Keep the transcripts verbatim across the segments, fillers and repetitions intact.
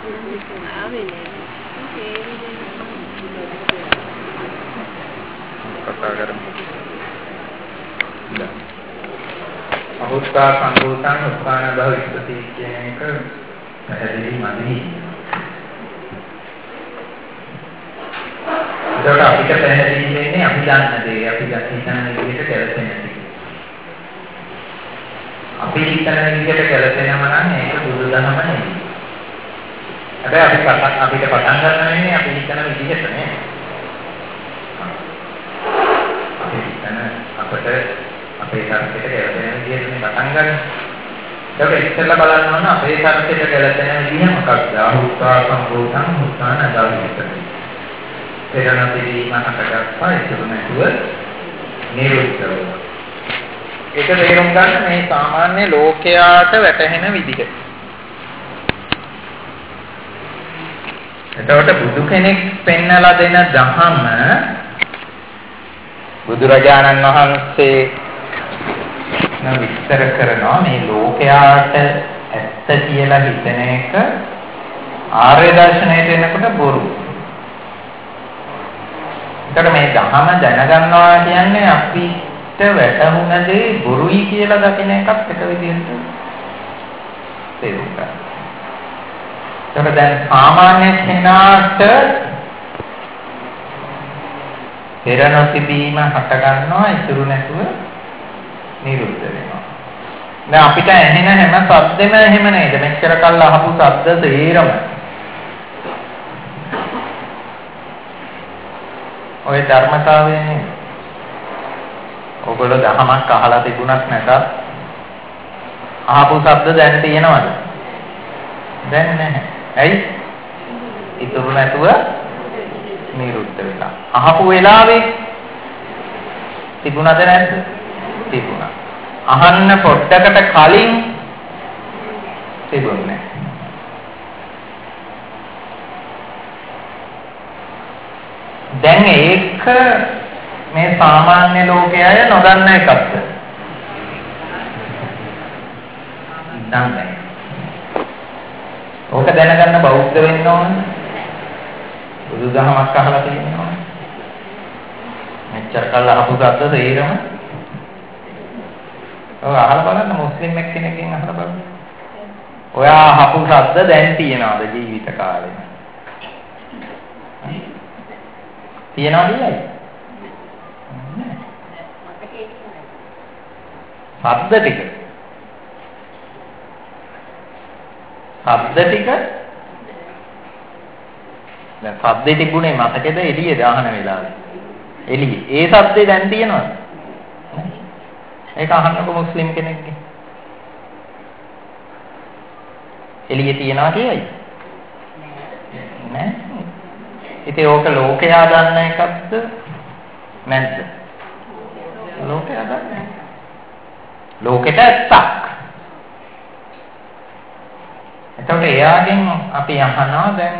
කතා කරමු. අහුත්තා සංගෝතං උත්පාන භවිෂ්‍යති කියන එක පැහැදිලි මදි. ඒකට අපිට පැහැදිලි වෙන්නේ අපි දන්න දේ, අපි හිතන විදිහට ගැලපෙන දේ. අපි හිතන විදිහට ගැලපෙනම නම් ඒක බුදුදහම නෙවෙයි. හැබැයි අපි අපිට පටන් ගන්න වෙන්නේ අපි හිතන විදිහට නේ. අපි හිතන අපිට අපේ ශරීරයට ගැලපෙන විදිහට පටන් ගන්න. ඒක ඉස්සෙල්ලා බලන්න ඕන අපේ ශරීරයට ගැලපෙන විදිහ මොකක්ද? අහුත්වා සංගෝතං උත්පාන භවිෂ්‍යති. පෙරණතිදී මහතකප්පා ඉතුරු නැතුව නිරුද්ධ වෙනවා. ඒක තේරුම් ගන්න මේ සාමාන්‍ය ලෝකයාට වැටහෙන විදිහ. එතකොට බුදු කෙනෙක් පෙන්වලා දෙන ධහම බුදුරජාණන් වහන්සේ විස්තර කරනවා මේ ලෝකයාට ඇත්ත කියලා හිතන එක ආර්ය දර්ශනයට එනකොට බොරු. ඒකට මේ ධහම දැනගන්නවා කියන්නේ අපිට වැටහුණ දේ බොරුයි කියලා දකින එකත් එක විදිහට තේරුම් ගන්න. ඒක දැන් සාමාන්‍ය කෙනාට පෙර නොතිබීම හට ගන්නවා ඉතුරු නැතුව නිරුද්ධ වෙනවා. දැන් අපිට ඇහෙන හැම ශබ්දෙම එහෙම නේද? මෙච්චර කල් අහපු ශබ්ද තේරම ඔය ධර්මතාවය නේ. ඔයගොල්ලෝ දහමක් අහලා තිබුණත් නැතත් අහපු ශබ්ද දැන් තියෙනවද? දැන් නැහැ. ඇයි? ඉතුරු නැතුව නිරුද්ධ වෙලා. අහපු වෙලාවේ තිබුණද නැද්ද? තිබුණා. අහන්න පොඩ්ඩකට කලින් තිබුණේ නැහැ. දැන් ඒක මේ සාමාන්‍ය ලෝකයේ නොදන්න එකක්ද? දන්නේ. ඕක දැනගන්න බෞද්ධ වෙන්න ඕන. බුදුදහමක් අහලා තියෙනවා. මෙච්චර කල් අහපු ගත්ත තේරම. ඔය අහලා බලන්න මුස්ලිම් එක්කෙනෙක්ගෙන් අහලා බලන්න. ඔයා අහපු ශබ්ද දැන් තියනවාද ජීවිත කාලේ? තියනවද නේද? ශබ්ද ටික. ශබ්ද ටික දැන් ශබ්දේ තිබුණේ මතකද එළියේද අහන වෙලාවේ? එළියේ. ඒ ශබ්දේ දැන් තියෙනවද? ඒක අහන්නකො මුස්ලිම් කෙනෙක්ගේ. එළියේ තියනවා කියයි? නෑ. ඉතින් ඕක ලෝකයා දන්න එකක්ද නැද්ද? ලෝකයා දන්නේ. ලෝකෙට ඇත්තක්. එතකොට එයාගෙන් අපි අහනවා දැන්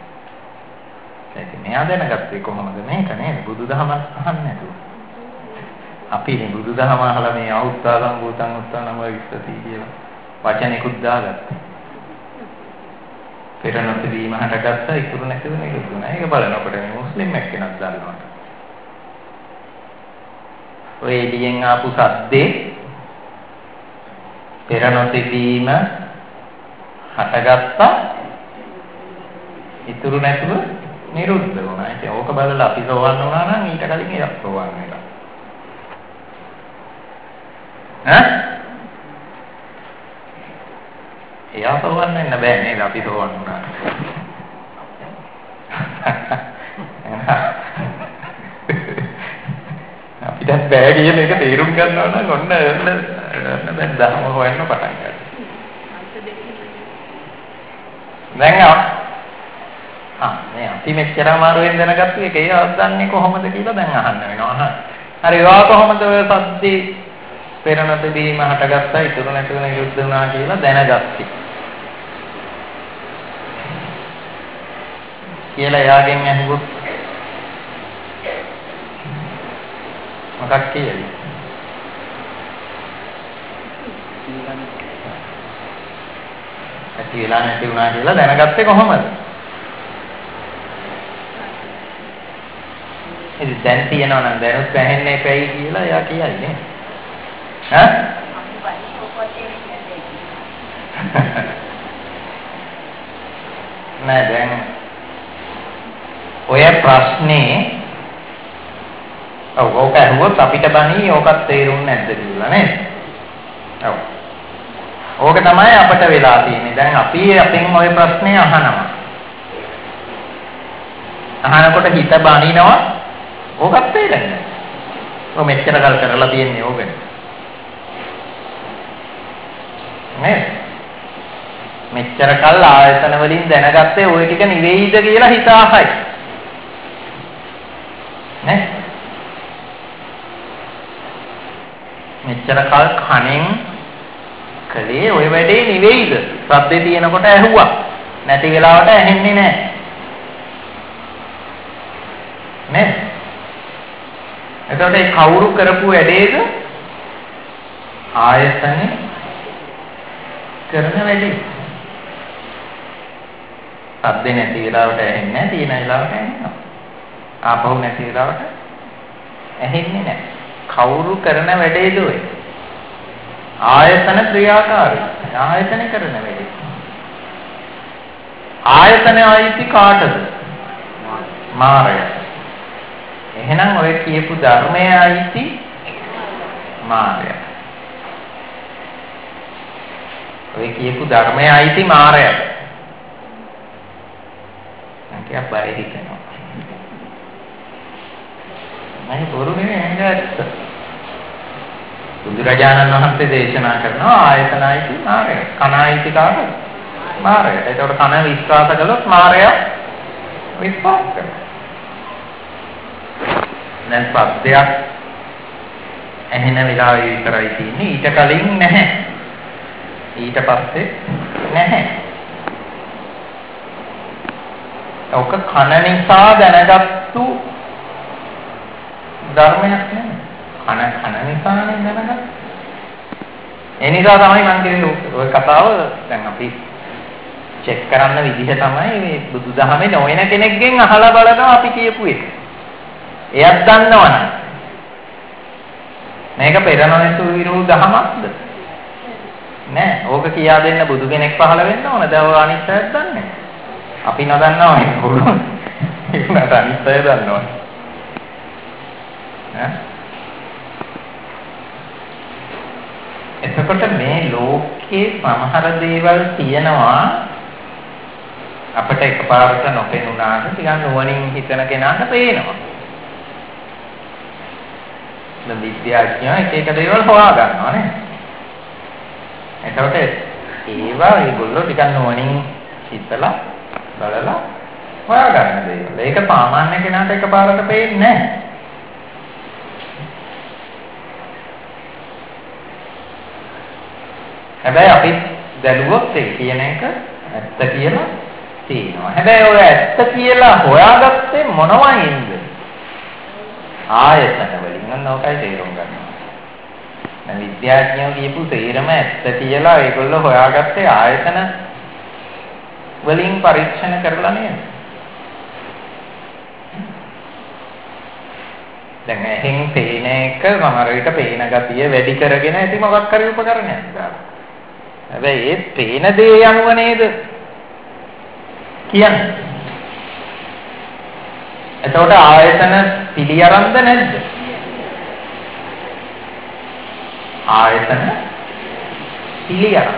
ඒක මෙයා දැනගත්තේ කොහොමද මේක නේද? බුදුදහමක් අහන්නේ නැතුව. අපි මේ බුදුදහම අහලා මේ අවුත්තා සංගෝතං උත්තානම විශ්වති කියලා වචනෙකුත් දාගත්තා. පෙර නොතිබීම හටගත්තා ඉතුරු නැතිව නිරුද්ධ වුණා. ඒක බලනකොට මේ මුස්ලිම් එක්කෙනෙක් දන්නවා. ඔය එළියෙන් ආපු සද්දේ පෙර නොතිබීම හටගත්තා ඉතුරු නැතිව නිරුද්ධ වුණා. ඒක ඕක බලලා අපි සෝවන් වුණා නම් ඊට කලින් ඒක සෝවන් වෙනවා. ඈ? එයා සෝවන් වෙන්න බෑ නේද අපි සෝවන් වුණා. අපිට බෑ කියන එක තේරුම් ගන්නවා නම් ඔන්න ඔන්න දැන් ධර්ම හොයන්න පටන් ගන්නවා. දැන් ආ මේ අපි මෙච්චර අමාරුවෙන් දැනගත්තු එක ඒ අවදන්නේ කොහොමද කියලා දැන් අහන්න වෙනවා. හරි ඔයා කොහොමද ඔය සද්දේ පෙර නොතිබීම හටගත්තා ඉතුරු නැතිව නිරුද්ධ වුණා කියලා දැනගත්තේ කියලා එයාගෙන් අහුවොත් මොකක් කියයි? ඇති වෙලා නැති වුණා කියලා දැනගත්තේ කොහොමද? ඉතින් දැන් තියනවා නම් දැනුත් ඇහෙන්නේ නැපැයි කියලා එයා කියන්නේ. ඈ? නෑ දැන් ඔය ප්‍රශ්නේ ඔව් ඕක අහුවොත් අපිට බණී ඕකත් තේරුන්නේ නැද්ද කියලා නේද? ඔව්. ඕක තමයි අපිට වෙලා තියෙන්නේ. දැන් අපි අපෙන් ওই ප්‍රශ්නේ අහනවා. අහනකොට හිත බණිනවා ඕකත් තේරෙන්නේ. ඔය මෙච්චර කල් කරලා තියෙන්නේ ඕකනේ. නේද? මෙච්චර කල් ආයතන වලින් දැනගත්තේ ওই ටික නිවේයිද කියලා හිතාහයි. නේ? මෙච්චර කල් කණෙන් කලේ ওই වැඩේ නිවේයිද? ශබ්දේ තියෙනකොට ඇහුවා. නැති වෙලාවට ඇහෙන්නේ නැහැ. නේ? එතකොට ඒ කවුරු කරපු වැඩේද? ආයතනේ කරන වැඩේ. ශබ්දේ නැති වෙලාවට ඇහෙන්නේ නැහැ, තියෙන වෙලාවට ඇහෙනවා. ආපහු නැති වෙලාවට ඇහෙන්නේ නැහැ. කවුරු කරන වැඩේද ඔය? ආයතන ක්‍රියාකාරී. ආයතන කරන වැඩේ. ආයතන ආයිති කාටද? මායය. එහෙනම් ඔය කියපු ධර්මයේ ආයිති මායය. ඔය කියපු ධර්මයේ ආයිති මායය. නැකිය බය හිතෙනවා. මම බොරු නෙවෙයි ඇත්ත. බුදුරජාණන් වහන්සේ දේශනා කරනවා ආයතන ආයිති මායය. කන ආයිති කාටද? මායය. ඒකට කන විශ්වාස කළොත් මායය විශ්වාස කරනවා. දැන් පද්දයක් ඇහෙන වෙලාවෙ විතරයි තියෙන්නේ. ඊට කලින් නැහැ. ඊට පස්සේ නැහැ. ඔක කන නිසා දැනගත්තු ධර්මයක් නෙමෙයි. කන කන නිසානේ දැනගත්තේ. ඒ නිසා තමයි මම කියන්නේ ඔය කතාව දැන් අපි චෙක් කරන්න විදිහ තමයි මේ බුදුදහමේ නොවන කෙනෙක්ගෙන් අහලා බලනවා අපි කියපු එක. එයත් දන්නවනේ. මේක පෙරණැසු විරූ දහමක්ද? නෑ. ඕක කියා දෙන්න බුදු කෙනෙක් පහළ වෙන්න ඕන. දැන් ඔය අනිත් අයත් දන්නේ. අපි නොදන්නවා නේ කොහොමද? ඒක නට අනිත් අය දන්නවා. ඈ? එතකොට මේ ලෝකේ සමහර දේවල් තියෙනවා අපිට එකපාරට නොපෙනුනාට ටිකක් නුවණින් හිතන කෙනාට පේනවා. දැන් විද්‍යාඥයෝ එක එක දේවල් හොයා ගන්නවා නේ. එතකොට ඒවා ඒගොල්ලෝ ටිකක් නුවණින් හිතලා බලලා හොයා ගන්න දේවල්. ඒක සාමාන්‍ය කෙනාට එකපාරට පේන්නේ නැහැ. හැබැයි අපි දැලුවොත් ඒ කියන එක ඇත්ත කියලා තියෙනවා. හැබැයි ඔය ඇත්ත කියලා හොයාගත්තේ මොනවයින්ද? ආයතන වලින්. නම් ඔකයි තේරුම් ගන්න. දැන් විද්‍යාඥයෝ කියපු තේරම ඇත්ත කියලා ඒගොල්ලෝ හොයාගත්තේ ආයතන වලින් පරීක්ෂණ කරලා නේද? දැන් එහෙන් පේන එක සමහර විට පේන ගතිය වැඩි කරගෙන ඇති මොකක් හරි උපකරණයක් දාලා. හැබැයි ඒ පේන දේ අනුව නේද කියන්නේ. එතකොට ආයතන පිළියරන්ද නැද්ද? ආයතන පිළියරන්.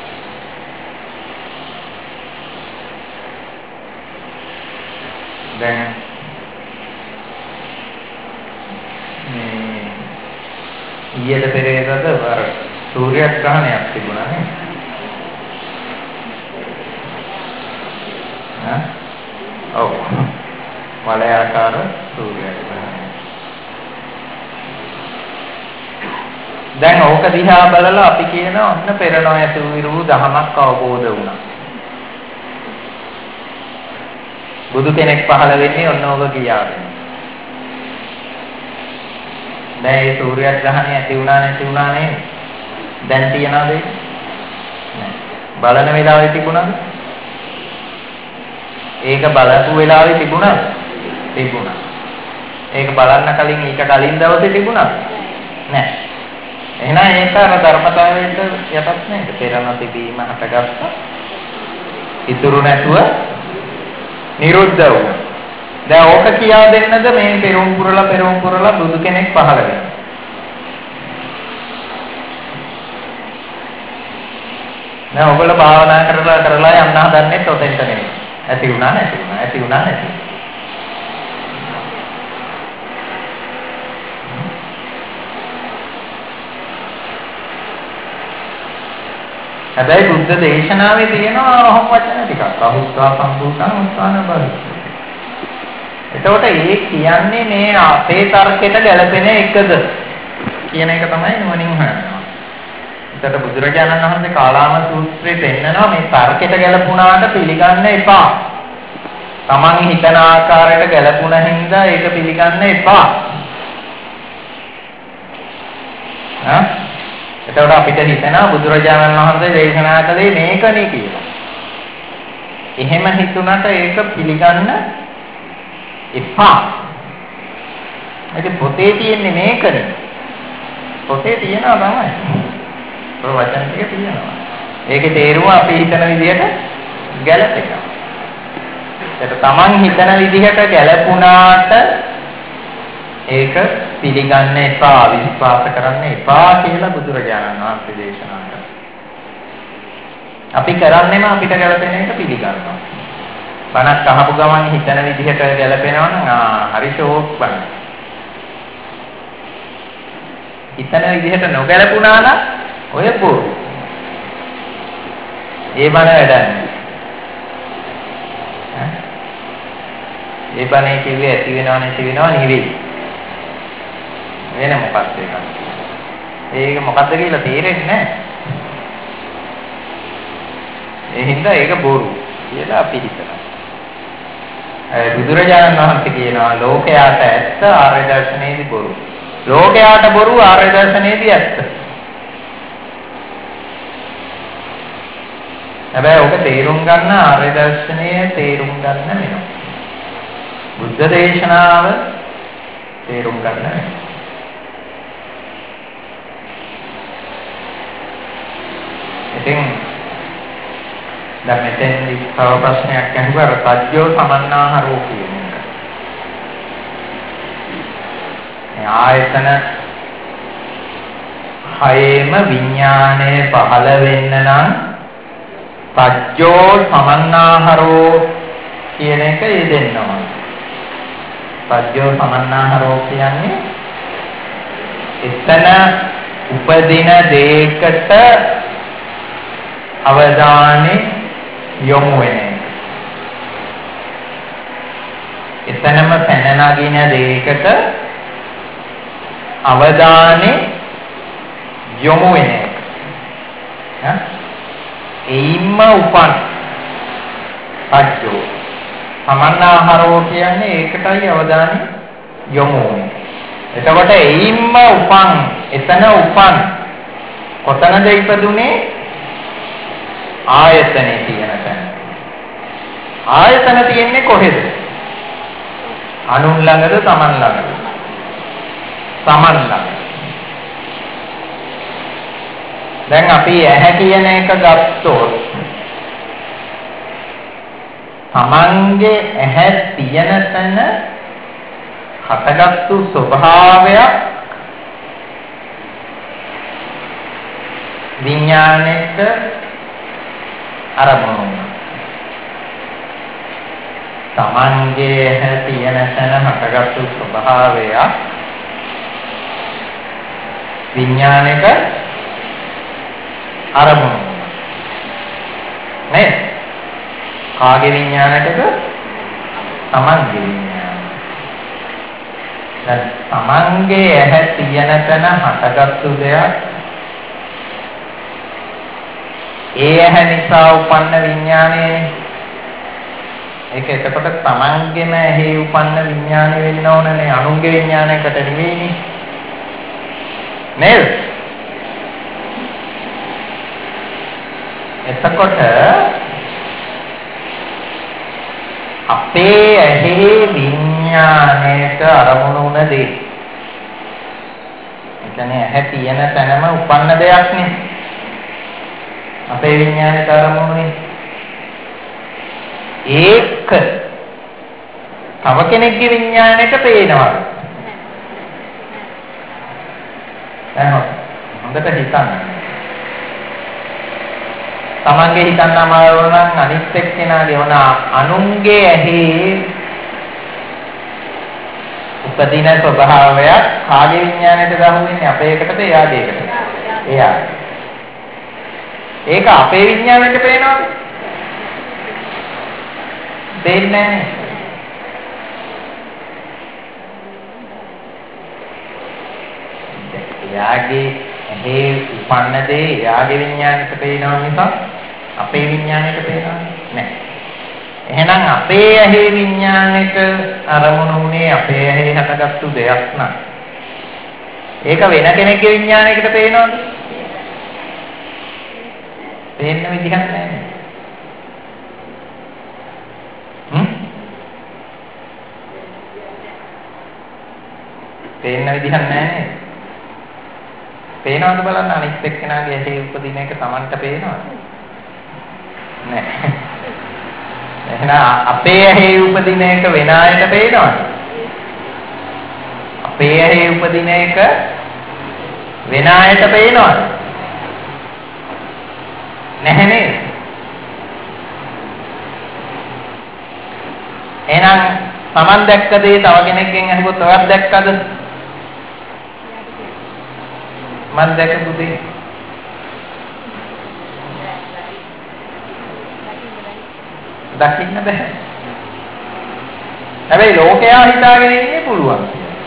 දැන් මේ ඊයේ පෙරේදද වර සූර්යග්‍රහණයක් තිබුණා නේ. හා? ඔව්. වලයාකාර සූර්යග්‍රහණය. දැන් ඕක දිහා බලලා අපි කියනවා ඔන්න පෙරණැසු විරු දහමක් අවබෝධ වුණා. බුදු කෙනෙක් පහළ වෙන්නේ ඔන්න ඕක කියාගෙන. දැන් මේ සූර්යග්‍රහණය ඇති වුණා නැති වුණා නේද? දැන් තියනවාද? නෑ. බලන වෙලාවේ තිබුණාද? ඒක බලපු වෙලාවේ තිබුණාද? තිබුණා. ඒක බලන්න කලින් ඊට කලින් දවසේ තිබුණාද? නැහැ. එහෙනම් ඒක අර ධර්මතාවයට යටත් නේද? පෙරණ තිබීම හටගත්තා. ඉතුරු නැතුව නිරුද්ධ වුණා. දැන් ඕක කියා දෙන්නද මේ පෙරම් පුරලා පෙරම් පුරලා බුදු කෙනෙක් පහළ වෙනවා. දැන් ඔයගොල්ලෝ භාවනා කරලා කරලා යන්න හදන්නේ ඔතෙන්ට නෙමෙයි. ඇති වුණා නැති වුණා ඇති වුණා නැති වුණා. හැබැයි බුද්ධ දේශනාවේ තියෙනවා ඔහොම වචන ටිකක්. අහුස්සා සම්බුතං උත්සාන බල. එතකොට ඒ කියන්නේ මේ අපේ තර්කයට ගැලපෙන එකද කියන එක තමයි නුවණින් හොයනවා. එතකොට බුදුරජාණන් වහන්සේ කාලාම සූත්‍රයේ පෙන්නනවා මේ තර්කයට ගැලපුණාට පිළිගන්න එපා. Taman හිතන ආකාරයට ගැලපුණ හින්දා ඒක පිළිගන්න එපා. හා එතකොට අපිට හිතෙනවා බුදුරජාණන් වහන්සේ දේශනා කළේ මේකනේ කියලා. එහෙම හිතුණට ඒක පිළිගන්න එපා. ඒක පොතේ තියෙන්නේ මේකනේ. පොතේ තියෙනවා තමයි. ප්‍රවචන ටික තියෙනවා. ඒකේ තේරුම අපි හිතන විදිහට ගැලපෙනවා. ඒක තමන් හිතන විදිහට ගැලපුණාට ඒක පිළිගන්න එපා, විශ්වාස කරන්න එපා කියලා බුදුරජාණන් වහන්සේ දේශනා කළා. අපි කරන්නේම අපිට ගැලපෙන එක පිළිගන්නවා. බණක් අහපු ගමන් හිතන විදිහට ගැලපෙනවා නම් ආ හරි ෂෝක් බණ. හිතන විදිහට නොගැලපුණා නම් ඔය බොරු. ඒ බණ වැඩන්නේ. ඒ බණේ කිව්වේ ඇති වෙනව නැති වෙනව නෙවෙයි. වෙන මොකක්ද ඒක? ඒක මොකක්ද කියලා තේරෙන්නේ නැහැ. ඒ හින්දා ඒක බොරු කියලා අපි හිතනවා. ඒ බුදුරජාණන් වහන්සේ කියනවා ලෝකයාට ඇත්ත ආර්ය දර්ශනයේදී බොරු. ලෝකයාට බොරු ආර්ය දර්ශනයේදී ඇත්ත. හැබැයි ඔක තේරුම් ගන්න ආර්ය දර්ශනය තේරුම් ගන්න වෙනවා. බුද්ධ දේශනාව තේරුම් ගන්න වෙනවා. ඉතින් දැන් මෙතෙන්දි තව ප්‍රශ්නයක් අහුවා සත්‍යෝ සමන්නාහරෝ කියන එක. මේ ආයතන හයේම විඥානය පහළ වෙන්න නම් සත්‍යෝ සමන්නාහරෝ කියන එක යෙදෙනවා. සත්‍යෝ සමන්නාහරෝ කියන්නේ එතන උපදින දෙයකට අවධානය යොමු වෙන එක. එතනම පැන නගින දෙයකට අවධානය යොමු වෙන එක. හා එයින්ම උපන් සත්‍යෝ සමන්නාහරෝ කියන්නේ ඒකටයි අවධානය යොමු වෙන්නේ. එතකොට එයින්ම උපන් එතන උපන් කොතනද ඉපදුනේ? ආයතනේ තියෙන තැන. ආයතන තියෙන්නේ කොහෙද? අනුන් ළඟද තමන් ළඟද? තමන් ළඟ. දැන් අපි ඇහැ කියන එක ගත්තොත් තමන්ගේ ඇහැ තියෙන තැන හටගත්තු ස්වභාවයක් විඥාණයට අරමුණු. තමන්ගේ ඇහැ තියෙන තැන හටගත්තු ස්වභාවයක් විඥාණයට අරමුණු. නේද? කාගේ විඥාණයටද? තමන්ගේ විඥාණය. දැන් තමන්ගේ ඇහැ තියෙන තැන හටගත්තු දෙයක් ඒ ඇහැ නිසා උපන්න විඥානයනේ. ඒක එතකොට තමන්ගේම ඇහි උපන්න විඥානය වෙන්න ඕනනේ, අනුන්ගේ විඥානයකට නෙවෙයිනේ. නේද? එතකොට අපේ ඇහි විඥාණයට අරමුණු වුණ දේ. ඒ කියන්නේ ඇහැ තියෙන තැනම උපන්න දෙයක් නේ. අපේ විඥාණයට අරමුණුනේ. ඒක තව කෙනෙක්ගේ විඥාණයට පේනවා. එහෙනම් හොඳට හිතන්න. තමන්ගේ හිතන්න අමාරු නම් අනිත් එක්කෙනාගේ වුණ අනුන්ගේ ඇහි උපදින ස්වභාවයක් කාගේ විඥාණයට ගහු වෙන්නේ අපේ එකටද එයාගේ එකටද? එයා. ඒක අපේ විඥාණයට පේනවද? දෙන්නේ නැහැ. එයාගේ ඇහි උපන්න දේ එයාගේ විඥාණයට පේනවා මිසක් අපේ විඥාණයට පේනවා නෑ. එහෙනම් අපේ ඇහි විඥාණයට අරමුණු උනේ අපේ ඇහි හටගත්තු දෙයක් නම් ඒක වෙන කෙනෙක්ගේ විඥාණයකට පේනවද? පේන්න විදිහක් නෑ. හ්ම්? පේන්න විදිහක් නෑ නේද? පේනවද බලන්න අනිත් එක්කෙනාගේ ඇහි උපදින එක Tamanට පේනවද? නෑ. එහෙනම් අපේ ඇහි උපදින එක වෙන අයට පේනවද? අපේ ඇහි උපදින එක වෙන අයට පේනවද? නැහැ නේද? එහෙනම් Taman දැක්ක දේ තව කෙනෙක්ගෙන් අහුවොත් ඔයත් දැක්කද? මම දැකපු දේ දකින්න බෑ. හැබැයි ලෝකයා හිතාගෙන ඉන්නේ පුළුවන්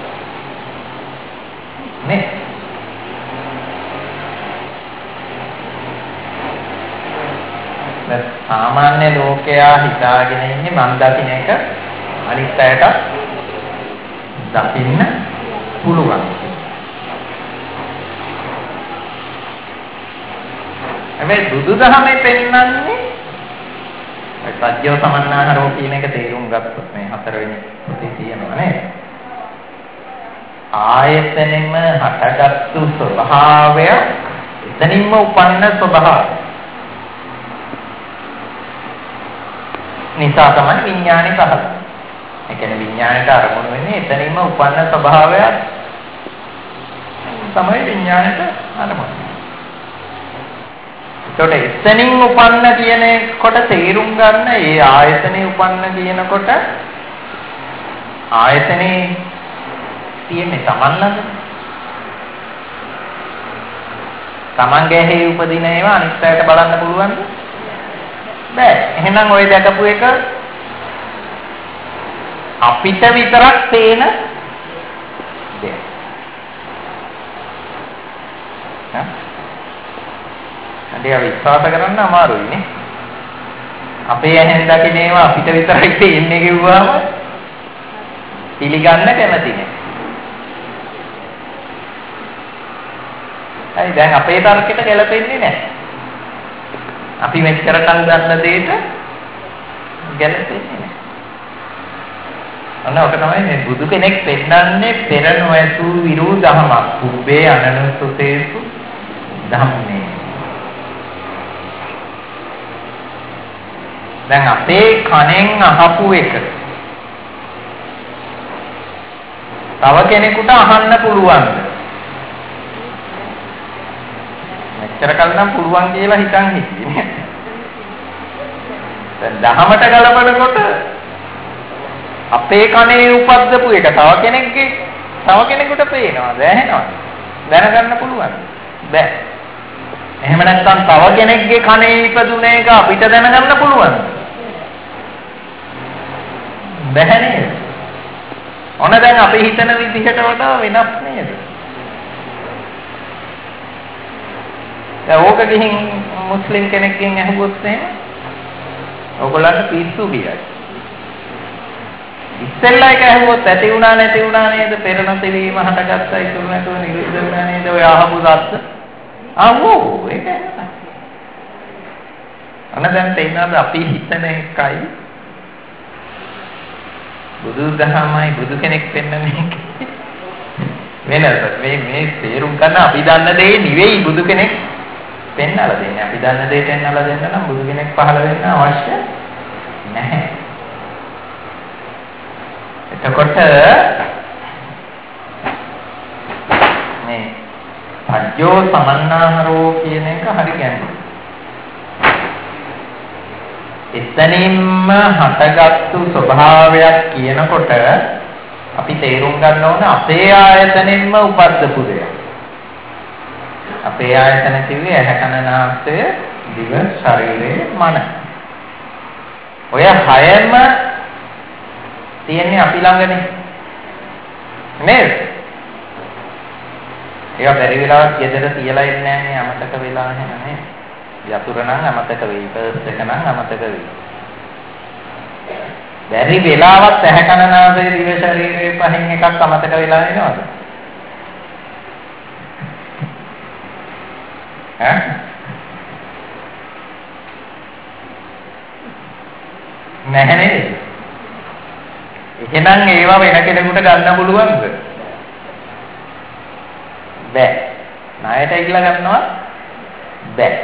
නේ. සාමාන්‍ය ලෝකයා හිතාගෙන ඉන්නේ මම දකින්න එක අනිත් අයට දකින්න පුළුවන්. හැබැයි බුදුදහමේ පෙන්වන්නේ සත්‍යව සමන්නාහරෝ කියන එක තේරුම් ගත්තොත් මේ හතරවෙනි පොතේ තියෙනවා නේද? ආයතනෙම හටගත්තු ස්වභාවය එතනින්ම උපන්න ස්වභාවය. නිසා තමයි විඥානය පහළ. ඒ කියන්නේ විඥාණයට අරමුණු වෙන්නේ එතනින්ම උපන්න ස්වභාවය තමයි විඥාණයට අරමුණ. ඒකට එතනින් උපන්න කියන කොට තේරුම් ගන්න ඒ ආයතනේ උපන්න කියනකොට ආයතනේ තියෙන්නේ Taman ළඟ. Tamanගේ හේ උපදින ඒවා අනිත් අයට බලන්න පුළුවන්ද? බෑ. එහෙනම් ওই දැකපු එක අපිට විතරක් පේන දෙයක්. හා අද විශ්වාස කරන්න අමාරුයි නේ. අපේ ඇහෙන් දකින්න ඒවා අපිට විතරයි තේින්නේ කිව්වම පිළිගන්න කැමති නෑ. හරි දැන් අපේ තර්කයට ගැලපෙන්නේ නෑ. අපි මෙච්චර කල් ගන්න දෙයට ගැලපෙන්නේ නෑ. අන්න ඔක තමයි මේ බුදු කෙනෙක් පෙන්නන්නේ පෙර නොඇසූ විරු දහමක්. කුබ්බේ අනනුසුතේසු ධම්මේ. දැන් අපේ කනෙන් අහපු එක තව කෙනෙකුට අහන්න පුළුවන්ද? මෙච්චර කල් නම් පුළුවන් කියලා හිතන් හිටියේ. දැන් දහමට ගලපනකොට අපේ කනේ උපද්දපු එක තව කෙනෙක්ගේ තව කෙනෙකුට පේනවද? ඇහෙනවද? දැනගන්න පුළුවන්. බෑ. එහෙම නැත්නම් තව කෙනෙක්ගේ කනේ ඉපදුන එක අපිට දැනගන්න පුළුවන්ද? බැහැ නේද? ඔන්න දැන් අපි හිතන විදිහට වඩා වෙනස් නේද? දැන් ඕක ගිහින් මුස්ලිම් කෙනෙක්ගෙන් අහුවොත් එහෙම ඔයගොල්ලන්ට පිස්සු ගියයි. ඉස්සෙල්ලා එක අහුවොත් ඇති වුණා නැති වුණා නේද? පෙර නොතිවීම හටගත්තා ඉතුරු නැතුව නිරුද්ධ වුණා නේද? ඔය අහපු දත්ත. ආවෝ ඒක අන්න දැන් තේිනවද අපි හිතන එකයි බුදුදහමයි බුදු කෙනෙක් පෙන්වන්නේ වෙනස. මේ මේ තේරුම් ගන්න අපි දන්න දේ නෙවෙයි බුදු කෙනෙක් පෙන්වලා දෙන්නේ. අපි දන්න දේ පෙන්වලා දෙන්න නම් බුදු කෙනෙක් පහළ වෙන්න අවශ්‍ය නැහැ. එතකොට මේ අජ්ජෝ සමන්නාහරෝ කියන එක හරි ගැඹුරුයි. එතනින්ම හටගත්තු ස්වභාවයක් කියනකොට අපි තේරුම් ගන්න ඕන අපේ ආයතනෙන්ම උපද්දපු දෙයක්. අපේ ආයතන කිව්වේ ඇහැ කන නාසය දිව ශරීරය මන. ඔය හයම තියෙන්නේ අපි ළඟනේ. නේද? ඒක බැරි වෙලාවක් ගෙදර තියලා ඉන්නේ නැහැ අමතක වෙලා නැහැ. යතුරු නම් අමතක වෙයි, පර්ස් එක නම් අමතක වෙයි. බැරි වෙලාවත් ඇහැ කන නාසය දිව ශරීරයේ පහෙන් එකක් අමතක වෙලා එනවද? ඈ? නැහැ නේද? එහෙනම් ඒවා වෙන කෙනෙකුට ගන්න පුළුවන්ද? බෑ. ණයට ඉල්ල ගන්නවා බෑ.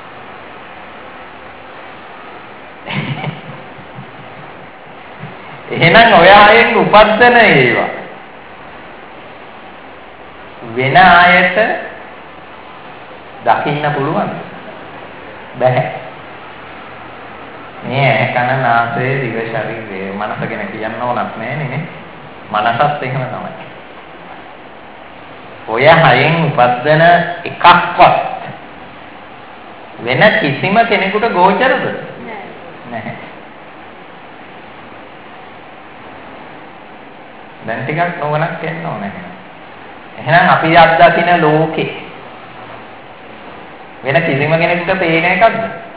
එහෙනම් ඔය අයෙන් උපද්දන ඒවා වෙන ආයත දකින්න පුළුවන්ද? බෑ. මේ කන නාසය දිව ශරීරය මනස ගැන කියන්න ඕනක් නෑ නේ. මනසත් එහෙම තමයි. ඔය හයෙන් උපද්දන එකක්වත් වෙන කිසිම කෙනෙකුට ගෝචරද? නෑ. නැහැ. දැන් ටිකක් නොවනක් එන්න ඕනේ. එහෙනම් අපි අත්දකින ලෝකේ වෙන කිසිම කෙනෙකුට පේන එකක්ද?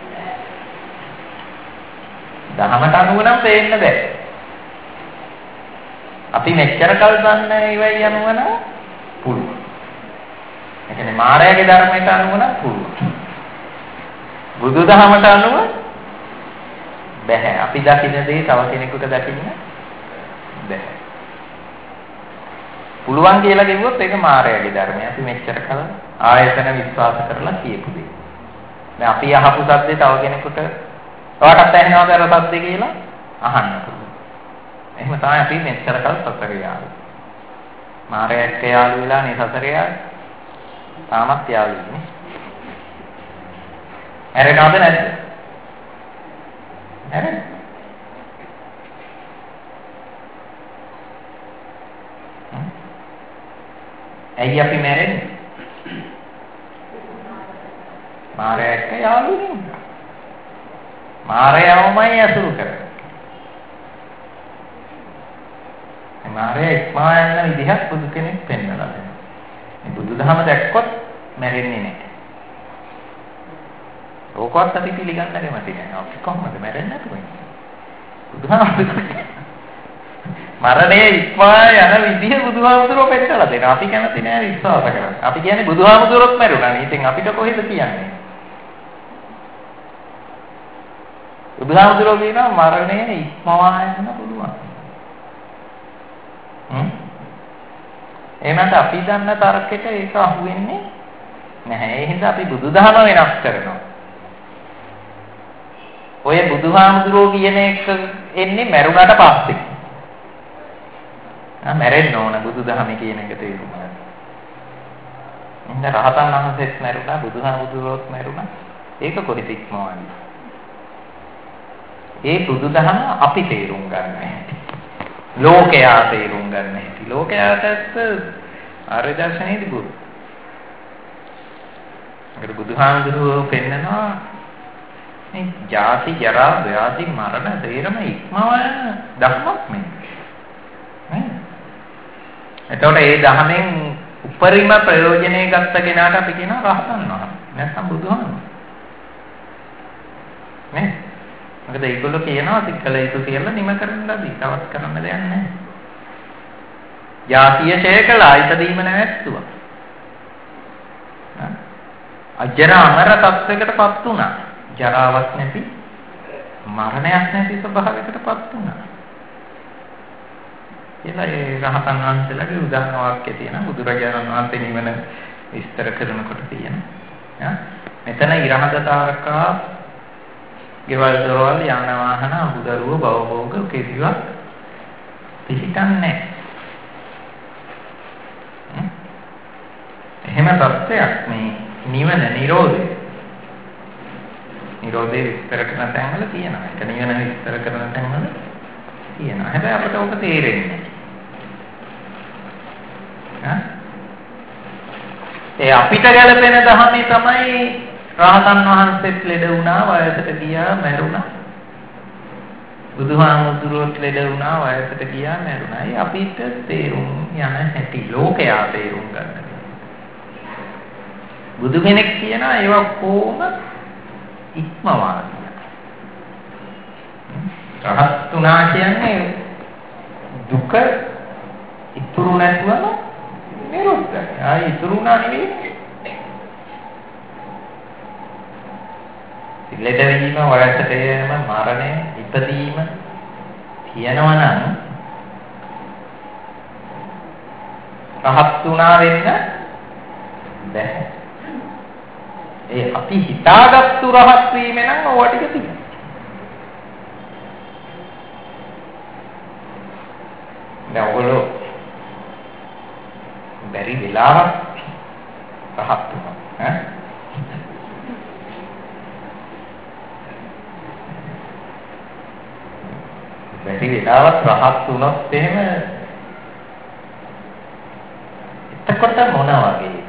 දහමට අනුව නම් පේන්න බෑ. අපි මෙච්චර කල් දන්න ඒවයි අනුව නම් පුළුවන්. ඒ කියන්නේ මායාවේ ධර්මයට අනුව නම් පුළුවන්. බුදුදහමට අනුව බෑ. අපි දකින දේ තව කෙනෙකුට දකින්න බෑ. පුළුවන් කියලා කිව්වොත් ඒක මායාවේ ධර්මය. අපි මෙච්චර කල ආයතන විශ්වාස කරලා කියපු දේ. දැන් අපි අහපු සද්දේ තව කෙනෙකුට ඔයාටත් ඇහෙනවද අර සද්දේ කියලා අහන්න පුළුවන්. එහෙම තමයි අපි මෙච්චර කල් සසරේ යාළුවෝ. මායාවට යාළු වෙලා නේ සසරේ යාළුවෝ. තාමත් යාළුවෝනේ. ඇරෙනවද නැද්ද? ඇරෙන්න. ඇයි අපි මැරෙන්නේ? මායාවට යාළු වෙනවා. මායාවමයි අසුරු කරන්නේ. මායාව ඉක්මවා යන විදිහක් බුදු කෙනෙක් පෙන්වලා දෙනවා. මේ බුදුදහම දැක්කොත් මැරෙන්නේ නැහැ. ඕකවත් අපි පිළිගන්න කැමති නැහැ. අපි කොහොමද මැරෙන්නේ නැතුව ඉන්නේ? බුදුහාමුදුරුවෝ මරණය ඉක්මවා යන විදිහ බුදුහාමුදුරුවෝ පෙන්නලා දෙනවා. අපි කැමති නෑ විශ්වාස කරන්න. අපි කියන්නේ බුදුහාමුදුරුවෝත් මැරුණා නේ. ඉතින් අපිට කොහෙද කියන්නේ? බුදුහාමුදුරුවෝ කියනවා මරණය ඉක්මවා යන්න පුළුවන්. හ්ම්. එහෙනම් අපි දන්න තර්කයට ඒක අහු වෙන්නේ නැහැ. ඒ හින්දා අපි බුදුදහම වෙනස් කරනවා. ඔය බුදුහාමුදුරුවෝ කියන එක එන්නේ මැරුණාට පස්සේ. ආ මැරෙන්න ඕන බුදුදහම කියන එක තේරුම් ගන්න. ඉන්න රහතන් වහන්සේත් මැරුණා බුදුහාමුදුරුවෝත් මැරුණා. ඒක කොහෙද ඉක්මවන්නේ? ඒ බුදුදහම අපි තේරුම් ගන්න හැටි. ලෝකයා තේරුම් ගන්න හැටි. ලෝකයාට ආර්ය දර්ශනයේ තිබුණා. අර බුදුහාමුදුරුවෝ පෙන්නනවා මේ ජාති ජරා ව්‍යාධි මරණ දෙරම ඉක්මවන ධර්මයක් මේ. නේද? එතකොට ඒ ධර්මයෙන් උපරිම ප්‍රයෝජනෙ ගත්ත කෙනාට අපි කියනවා රහතන් වහන්සේ. නැත්නම් බුදුහාමුදුරුවෝ. නේ? මොකද ඒගොල්ලෝ කියනවා සික්කල යුතු කියලා නිම කරන්න ලදී. තවත් කරන්න දෙයක් නැහැ. ජාතිය ඡය කළා ඉදීම නැවැත්තුවා. අජර අමර තත්වයකටපත් වුණා. ජරාවක් නැති මරණයක් නැති ස්වභාවයකටපත් වුණා. කියලා ඒ රහතන් වහන්සේලාගේ උදාහරණ වාක්‍යය තියෙන බුදුරජාණන් වහන්සේ නිවන විස්තර කරනකොට තියෙන. මෙතන ඉරහඳ තාරකා ගෙවල් දොරවල් යාන වාහන අමුදරුව භවභෝග කිසිවක් පිහිටන්නේ නැහැ. එහෙම තත්ත්වයක් මේ නිවන නිරෝධය. නිරෝධය විස්තර කරන තැන්වල තියෙනවා. ඒක නිවන විස්තර කරන තැන්වල තියෙනවා. හැබැයි අපිට ඕක තේරෙන්නේ නැහැ. ඒ අපිට ගැළපෙන ධර්මයේ තමයි රහතන් වහන්සේත් ලෙඩ වුණා, වයසට ගියා, මැරුණා. බුදුහාමුදුරුවෝත් ලෙඩ වුණා, වයසට ගියා, මැරුණා. ඒ අපිට තේරුම් යන හැටි ලෝකයා තේරුම් ගන්න. බුදු කෙනෙක් කියන ඒවා කොහොම ඉක්මවා ගියා. රහත් වුණා කියන්නේ දුක ඉතුරු නැතුවම නිරෝධය. ආයි ඉතුරු වුණා නෙවෙයි. ලෙඩවීම, වයසට යෑම, මරණය, ඉපදීම කියනවා නම් රහත් වුණා වෙන්න බැහැ. ඒ අපි හිතාගත්තු රහත් වීම නම් ඕවා ටික තියෙනවා. දැන් ඔයගොල්ලෝ බැරි වෙලාවක් රහත් වුණා ඈ බැරි වෙලාවක් රහත් වුණොත් එහෙම එතකොට මොන වගේද?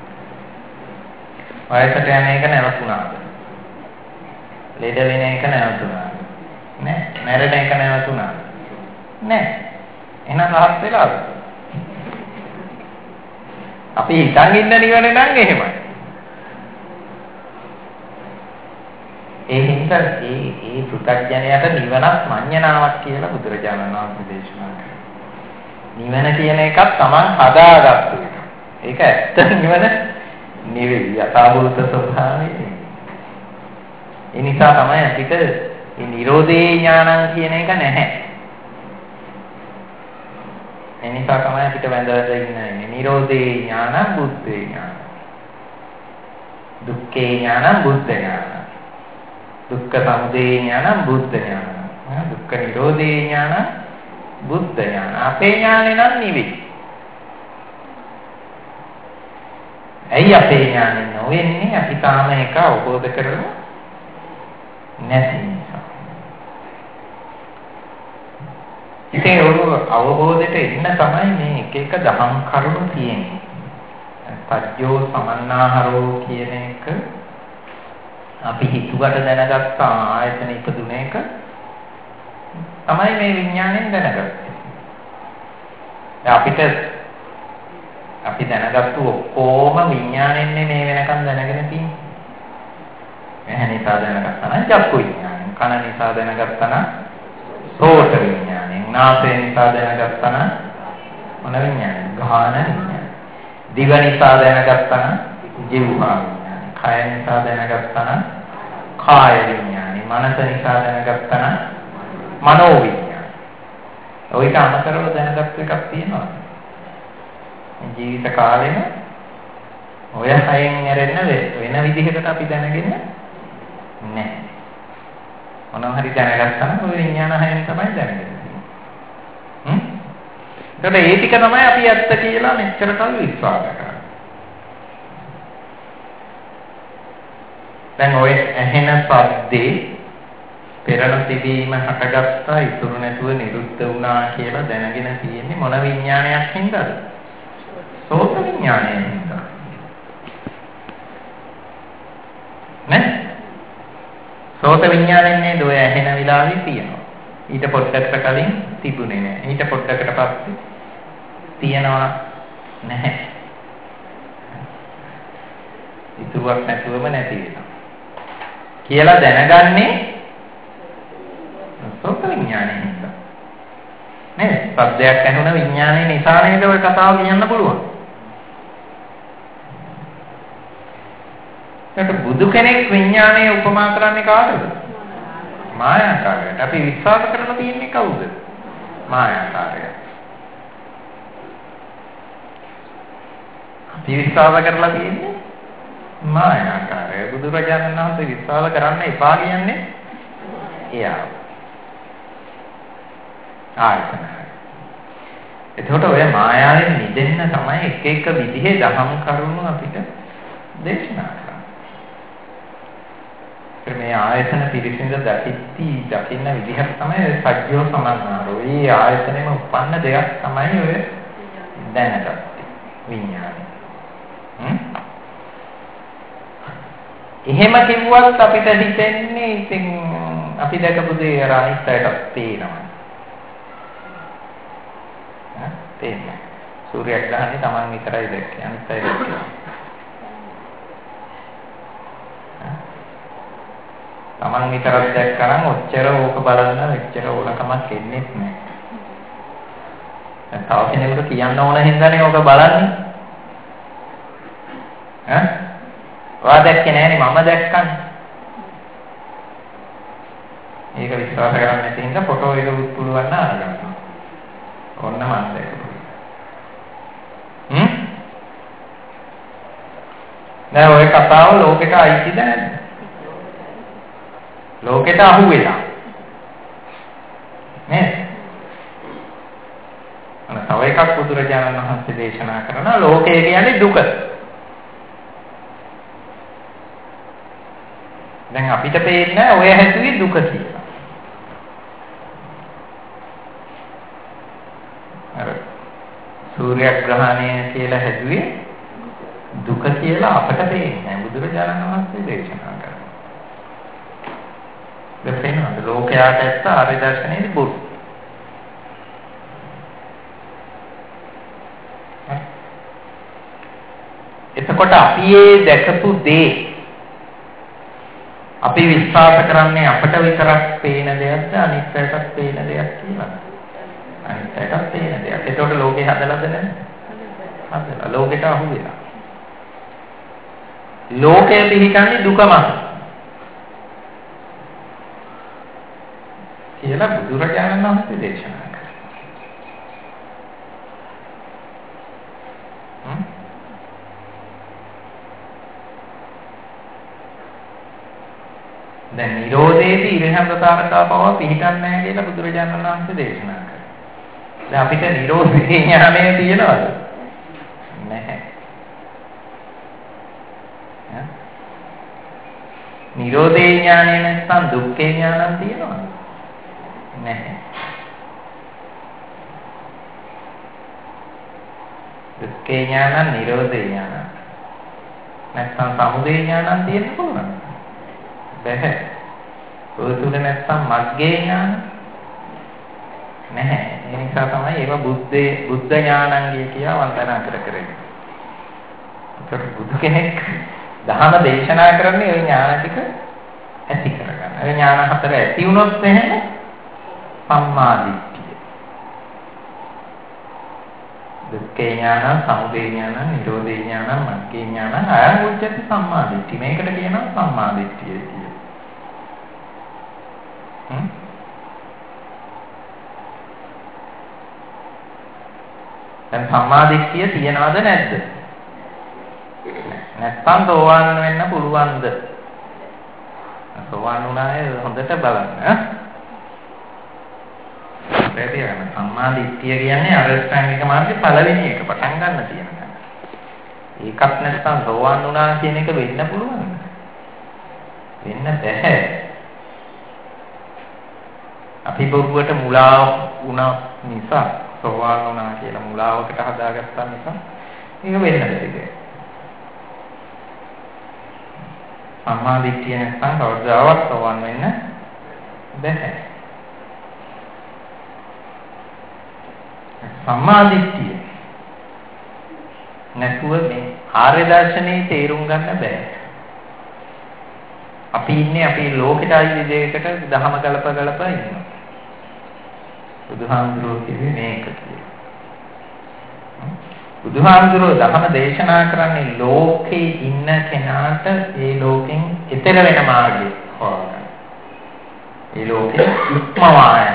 වයසට යන එක නැවතුණාද? ලෙඩ වෙන එක නැවතුණාද? නෑ. මැරෙන එක නැවතුණාද? නෑ. එහෙනම් රහත් වෙලාද? අපි හිතන් ඉන්න නිවන නම් එහෙමයි. ඒ හින්දා ඒ ඒ පුතඥයාට නිවනක් මඤ්ඤණාවක් කියලා බුදුරජාණන් වහන්සේ දේශනා කළා. නිවන කියන එකක් Taman හදාගත්තු එක. ඒක ඇත්ත නිවන නෙවෙයි යථාභූත ස්වභාවය. ඒ නිසා තමයි අපිට මේ නිරෝධේ ඥානං කියන එක නැහැ. ඒ නිසා තමයි අපිට වැඳලා ඉන්නේ නිරෝධේ ඥානං බුද්ධේ ඥානං. දුක්ඛේ ඥානං බුද්ධ ඥානං. දුක්ඛ සමුදය ඥානං බුද්ධ ඥානං. දුක්ඛ නිරෝධේ ඥානං බුද්ධ ඥානං. අපේ ඥානේ නම් නෙවෙයි. ඇයි අපේ ඥානේ නොවෙන්නේ? අපි තාම එක අවබෝධ කරගන්න නැති නිසා. ඉතින් ඔය අවබෝධයට එන්න තමයි මේ එක එක දහම් කරුණු තියෙන්නේ. පජ්ජෝ සමන්නාහරෝ කියන එක අපි හිතුවට දැනගත්ත ආයතන ඉපදුන එක තමයි මේ විඥාණයෙන් දැනගත්තේ. දැන් අපිට අපි දැනගත්තු ඔක්කොම විඥාණයෙන් මේ වෙනකන් දැනගෙන තියෙන්නේ. මෙහෙ නිසා දැනගත්තා නම් චක්කු විඥාණයෙන්, කන නිසා දැනගත්තා නම් සෝත විඥාණයෙන්, නාසය නිසා දැනගත්තා නම් මන විඥාණයෙන්, ගාහන විඥාණයෙන්, දිව නිසා දැනගත්තා නම් ජීවහා විඥාණයෙන්, කය නිසා දැනගත්තා නම් කාය විඥාණයෙන්, මනස නිසා දැනගත්තා නම් මනෝ විඥාණයෙන්. ඔයිට අමතරව දැනගත්තු එකක් තියෙනවා. ජීවිත කාලෙම ඔය හයෙන් ඇරෙන්න වෙන විදිහකට අපි දැනගෙන නැහැ. මොනවා හරි දැනගත්තාම ඔය විඥාන හයෙන් තමයි දැනගෙන තියෙන්නේ. හ්ම්? ඒකට ඒ ටික තමයි අපි ඇත්ත කියලා මෙච්චර කල් විශ්වාස කරන්නේ. දැන් ඔය ඇහෙන ශබ්දේ පෙරණ තිබීම හටගත්තා ඉතුරු නැතුව නිරුද්ධ වුණා කියලා දැනගෙන තියෙන්නේ මොන විඥානයක් හින්දාද? සෝත විඥානයෙන් හින්දා. නේ? සෝත විඥානයෙන් නේද ඔය ඇහෙන විලාවේ තියෙනවා. ඊට පොඩ්ඩකට කලින් තිබුණේ නැහැ. ඊට පොඩ්ඩකට පස්සේ තියනවා නැහැ. ඉතුරුවක් නැතුවම නැති වෙනවා. කියලා දැනගන්නේ සෝත විඥානයෙන් හින්දා. නේද? සද්දයක් ඇහුණ විඥානයේ නිසා නේද ඔය කතාව කියන්න පුළුවන්. ඒකට බුදු කෙනෙක් විඥානය උපමා කරන්නේ කාටද? මායාකාරයට. අපි විශ්වාස කරලා තියෙන්නේ කවුද? මායාකාරය. අපි විශ්වාස කරලා තියෙන්නේ මායාකාරය. බුදුරජාණන් වහන්සේ විශ්වාස කරන්න එපා කියන්නේ එයා. ආයතන. එතකොට ඔය මායාවෙන් මිදෙන්න තමයි එක එක විදිහේ දහම් කරුණු අපිට දේශනා කරන්නේ. මේ ආයතන පිරිසිඳ දකිත්ති දකින්න විදිහ තමයි සත්‍යෝ සමන්නාරෝ. මේ ආයතනෙම උපන්න දෙයක් තමයි ඔය දැනගත්තේ විඥානය. හ්ම්. එහෙම කිව්වත් අපිට හිතෙන්නේ ඉතින් අපි දැකපු දේ අර අනිත් අයට පේනවා. තේන්නේ. සූර්යග්‍රහණය Taman විතරයි දැක්කේ. අනිත් අය දැක්කේ. Taman විතරක් දැක්කනම් ඔච්චර ඕක බලන්න මෙච්චර ඕනකමක් එන්නේ නැහැ. දැන් තව කෙනෙකුට කියන්න ඕන හින්දානේ ඕක බලන්නේ. ඈ? ඔයා දැක්කේ නෑනේ මම දැක්කනේ. ඒක විශ්වාස කරන්නේ නැති හින්දා ෆොටෝ එක පුළුවන් නා අරගන්නවා. ඔන්න මම දැක්කා. හ්ම්? දැන් ඔය කතාව ලෝකෙට අයිතිද නැද්ද? ලෝකෙට අහු වෙලා. නේද? අන්න තව එකක් බුදුරජාණන් වහන්සේ දේශනා කරන ලෝකය කියන්නේ දුක. දැන් අපිට පේන්නේ ඔය හැදුවේ දුක කියලා. අර සූර්යග්‍රහණය කියලා හැදුවේ දුක කියලා අපට පේන්නේ බුදුරජාණන් වහන්සේ දේශනා කරනවා. දෙපෙන්නද ලෝකයට ඇත්ත ආර්ය දර්ශනයේදී බොරු. එතකොට අපි ඒ දැකපු දේ අපි විශ්වාස කරන්නේ අපට විතරක් පේන දෙයක්ද අනිත් පැයටත් පේන දෙයක් කියලා. අනිත් පැයටත් පේන දෙයක්. එතකොට ලෝකේ හදලාද නැහැ? හදලා. ලෝකෙට අහු වෙලා. ලෝකය පිහිටන්නේ දුක මත. කියලා බුදුරජාණන් වහන්සේ දේශනා කළා. හ්ම්? දැන් නිරෝධයේදී ඉරහඳතාවතා බව පිළිගන්නේ නැහැ කියලා බුදුරජාණන් වහන්සේ දේශනා කළා. දැන් අපිට නිරෝධී ඥානය තියෙනවද? නැහැ. ඈ? නිරෝධී ඥානය නැත්නම් දුක්ඛේ ඥානම් තියෙනවද? නැහැ. දුක්ඛේ ඥානං නිරෝධේ ඥානං නැත්නම් සමුදය ඥානං තියෙන්න පුළුවන්. බැහැ. ඔය තුන නැත්නම් මග්ගේ ඥාන නැහැ. ඒ නිසා තමයි ඒවා බුද්ධේ බුද්ධ ඥානංගය කියලා වන්දනා කර කර ඉන්නේ. ඒකට බුදු කෙනෙක් දහම දේශනා කරන්නේ ওই ඥාන ටික ඇති කරගන්න. ඒ ඥාන හතර ඇති වුණොත් එහෙම සම්මා දිට්ඨිය. දුක්ඛේ ඥාන, සමුදය ඥාන, නිරෝධේ ඥාන, මග්ගේ ඥාන අයං උච්චති සම්මා දිට්ඨිය. මේකට කියනවා සම්මා දිට්ඨිය කියලා. දැන් සම්මා දිට්ඨිය තියනවද නැද්ද? නැත්නම් සෝවාන් වෙන්න පුළුවන්ද? සෝවාන් වුණාය හොඳට බලන්න. පැහැදිලි කරගන්න. සම්මා දිට්ඨිය කියන්නේ අරියස්ථාංගික මාර්ගයේ පළවෙනි එක පටන් ගන්න තියෙන එක. ඒකත් නැත්නම් සෝවාන් වුණා කියන එක වෙන්න පුළුවන්ද? වෙන්න බැහැ. අපි බොරුවට මුලා වුණා නිසා සෝවාන් වුණා කියලා මුලාවකට හදාගත්තා නිසා ඒක වෙන්න බැහැ. සම්මා දිට්ඨිය නැත්නම් කවදාවත් සෝවාන් වෙන්න බැහැ. සම්මා දිට්ඨිය නැතුව මේ ආර්ය දර්ශනයේ තේරුම් ගන්න බෑ. අපි ඉන්නේ අපේ ලෝකෙට ආයේ දෙයකට දහම ගලප ගලප ඉන්නවා. බුදුහාමුදුරුවෝ කිව්වේ මේක කියලා. බුදුහාමුදුරුවෝ ධර්ම දේශනා කරන්නේ ලෝකේ ඉන්න කෙනාට ඒ ලෝකෙන් ඈතර වෙන මාර්ගය හොයාගන්න. ඒ ලෝකෙ ඉක්මවා යන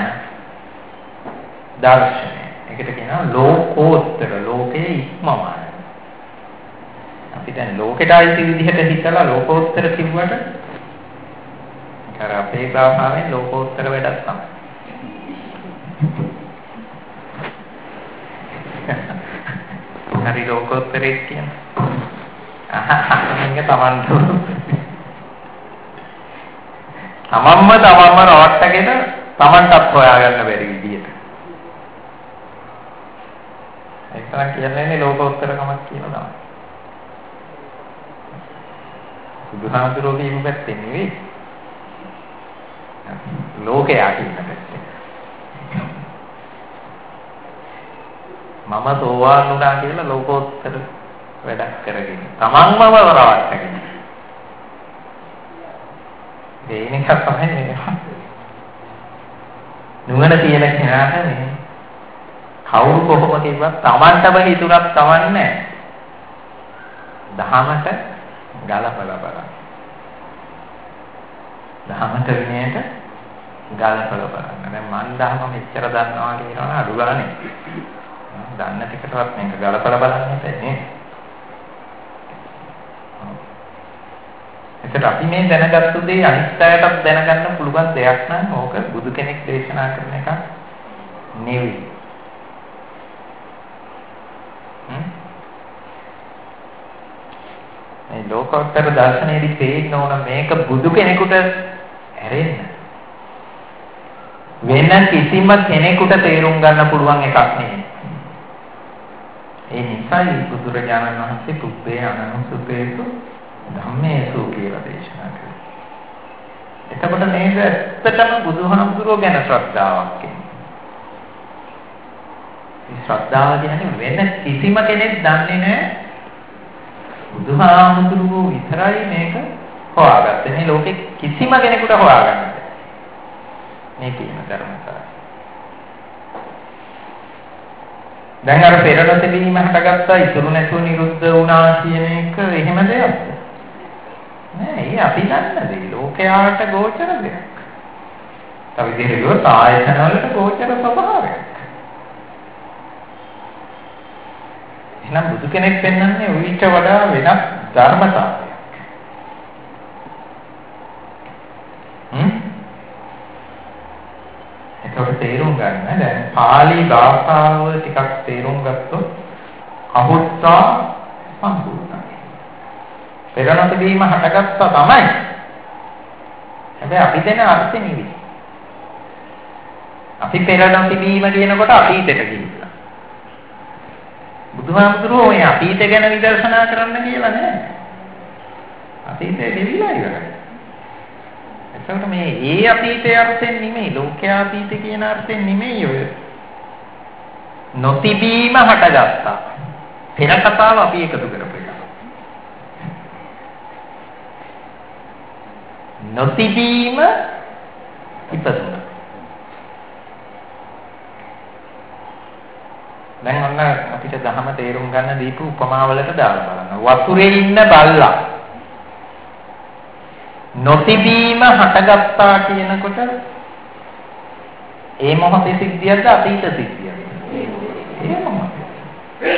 දර්ශනය. ඒකට කියනවා ලෝකෝත්තර, ලෝකේ ඉක්මවා යන. අපි දැන් ලෝකෙට ආйти විදිහට හිතලා ලෝකෝත්තර කිව්වට අර අපේ භාෂාවෙන් ලෝකෝත්තර වැඩක් තමයි. හරි ලෝකෝත්තරේ කියන. අහහ මම තමන්ට තමන්ම තමන්ම රවට්ටගෙන තමන්ටත් හොයාගන්න බැරි විදියට. ඒක තමයි කියන්නේ ලෝකෝත්තරකමක් කියලා තමයි. බුදුහාමුදුරුවෝ කියපු පැත්තේ නෙවෙයි. ලෝකයා කියන පැත්තේ. මම සෝවාන් වුණා කියලා ලෝකෝත්තර වැඩක් කරගෙන තමන්ම වරවට්ටගෙන. මේක තමයි මේ නුවණ තියෙන කෙනාට මේ කවුරු කොහොම කිව්වත් තමන්ටම හිතුණක් තවන්නේ දහමට ගලපලා බලන්න. දහමට විනයට ගලපලා බලන්න. දැන් මන් දහම මෙච්චර දන්නවා කියනවනේ අඩු ගානේ. දන්න ටිකටවත් මේක ගලපලා බලන්න බැහැ. එතකොට අපි මේ දැනගත්තු දේ අනිත් අයටත් දැනගන්න පුළුවන් දෙයක් නම් ඕක බුදු කෙනෙක් දේශනා කරන එක නෙවෙයි. මේ ලෝකෝත්තර දර්ශනයේදී තේින්න ඕන මේක බුදු කෙනෙකුට ඇරෙන්න. වෙන කිසිම කෙනෙකුට තේරුම් ගන්න පුළුවන් එකක් නෙවෙයි. ඒ නිසායි බුදුරජාණන් වහන්සේ පුබ්බේ අනනුසුතේසු ධම්මේසු කියලා දේශනා කළා. එතකොට මේක ඇත්තටම බුදුහාමුදුරුවෝ ගැන ශ්‍රද්ධාවක් කියන්නේ. මේ ශ්‍රද්ධාව කියන්නේ වෙන කිසිම කෙනෙක් දන්නේ නැහැ. බුදුහාමුදුරුවෝ විතරයි මේක හොයාගත්තේ. මේ ලෝකෙ කිසිම කෙනෙකුට හොයාගන්න බැහැ. මේ කියන ධර්මතාවය. දැන් අර පෙරණ තිබීම හටගත්තා ඉතුරු නැතුව නිරුද්ධ වුණා කියන එක එහෙම දෙයක්ද? නෑ, ඒ අපි දන්න දේ ලෝකයාට ගෝචර දෙයක්. තව විදිහට කිව්වොත් ආයතන වලට ගෝචර ස්වභාවයක්. එහෙනම් බුදු කෙනෙක් පෙන්වන්නේ ඊට වඩා වෙනස් ධර්මතාවයක්. හ්ම්? ඒක තේරුම් ගන්න දැන් පාලි භාෂාව ටිකක් තේරුම් ගත්තොත් අහුත්තා සම්පූර්ණයි. පෙරණ තිබීම හටගත්තා තමයි. හැබැයි අපි දෙන අර්ථෙ නෙවෙයි. අපි පෙරණ තිබීම කියනකොට අතීතයට කියනවා. බුදුහාමුදුරුවෝ මේ අතීතය ගැන විදර්ශනා කරන්න කියලා නෑ. අතීතේ දෙවිලා ඉවරයි. එතකොට මේ ඒ අතීතයේ අර්ථයෙන් නෙමෙයි ලෝකයා අතීතය කියන අර්ථයෙන් නෙමෙයි ඔය. නොතිබීම හටගත්තා. පෙර කතාව අපි එකතු කරපු එක. නොතිබීම ඉපදුණා. දැන් ඔන්න අපිට ධහම තේරුම් ගන්න දීපු උපමාවලට දාලා බලන්න. වතුරේ ඉන්න බල්ලා නොතිබීම හටගත්තා කියනකොට ඒ මොහොතේ සිද්ධියක්ද අතීත සිද්ධියක්ද? ඒ මොහොතේ.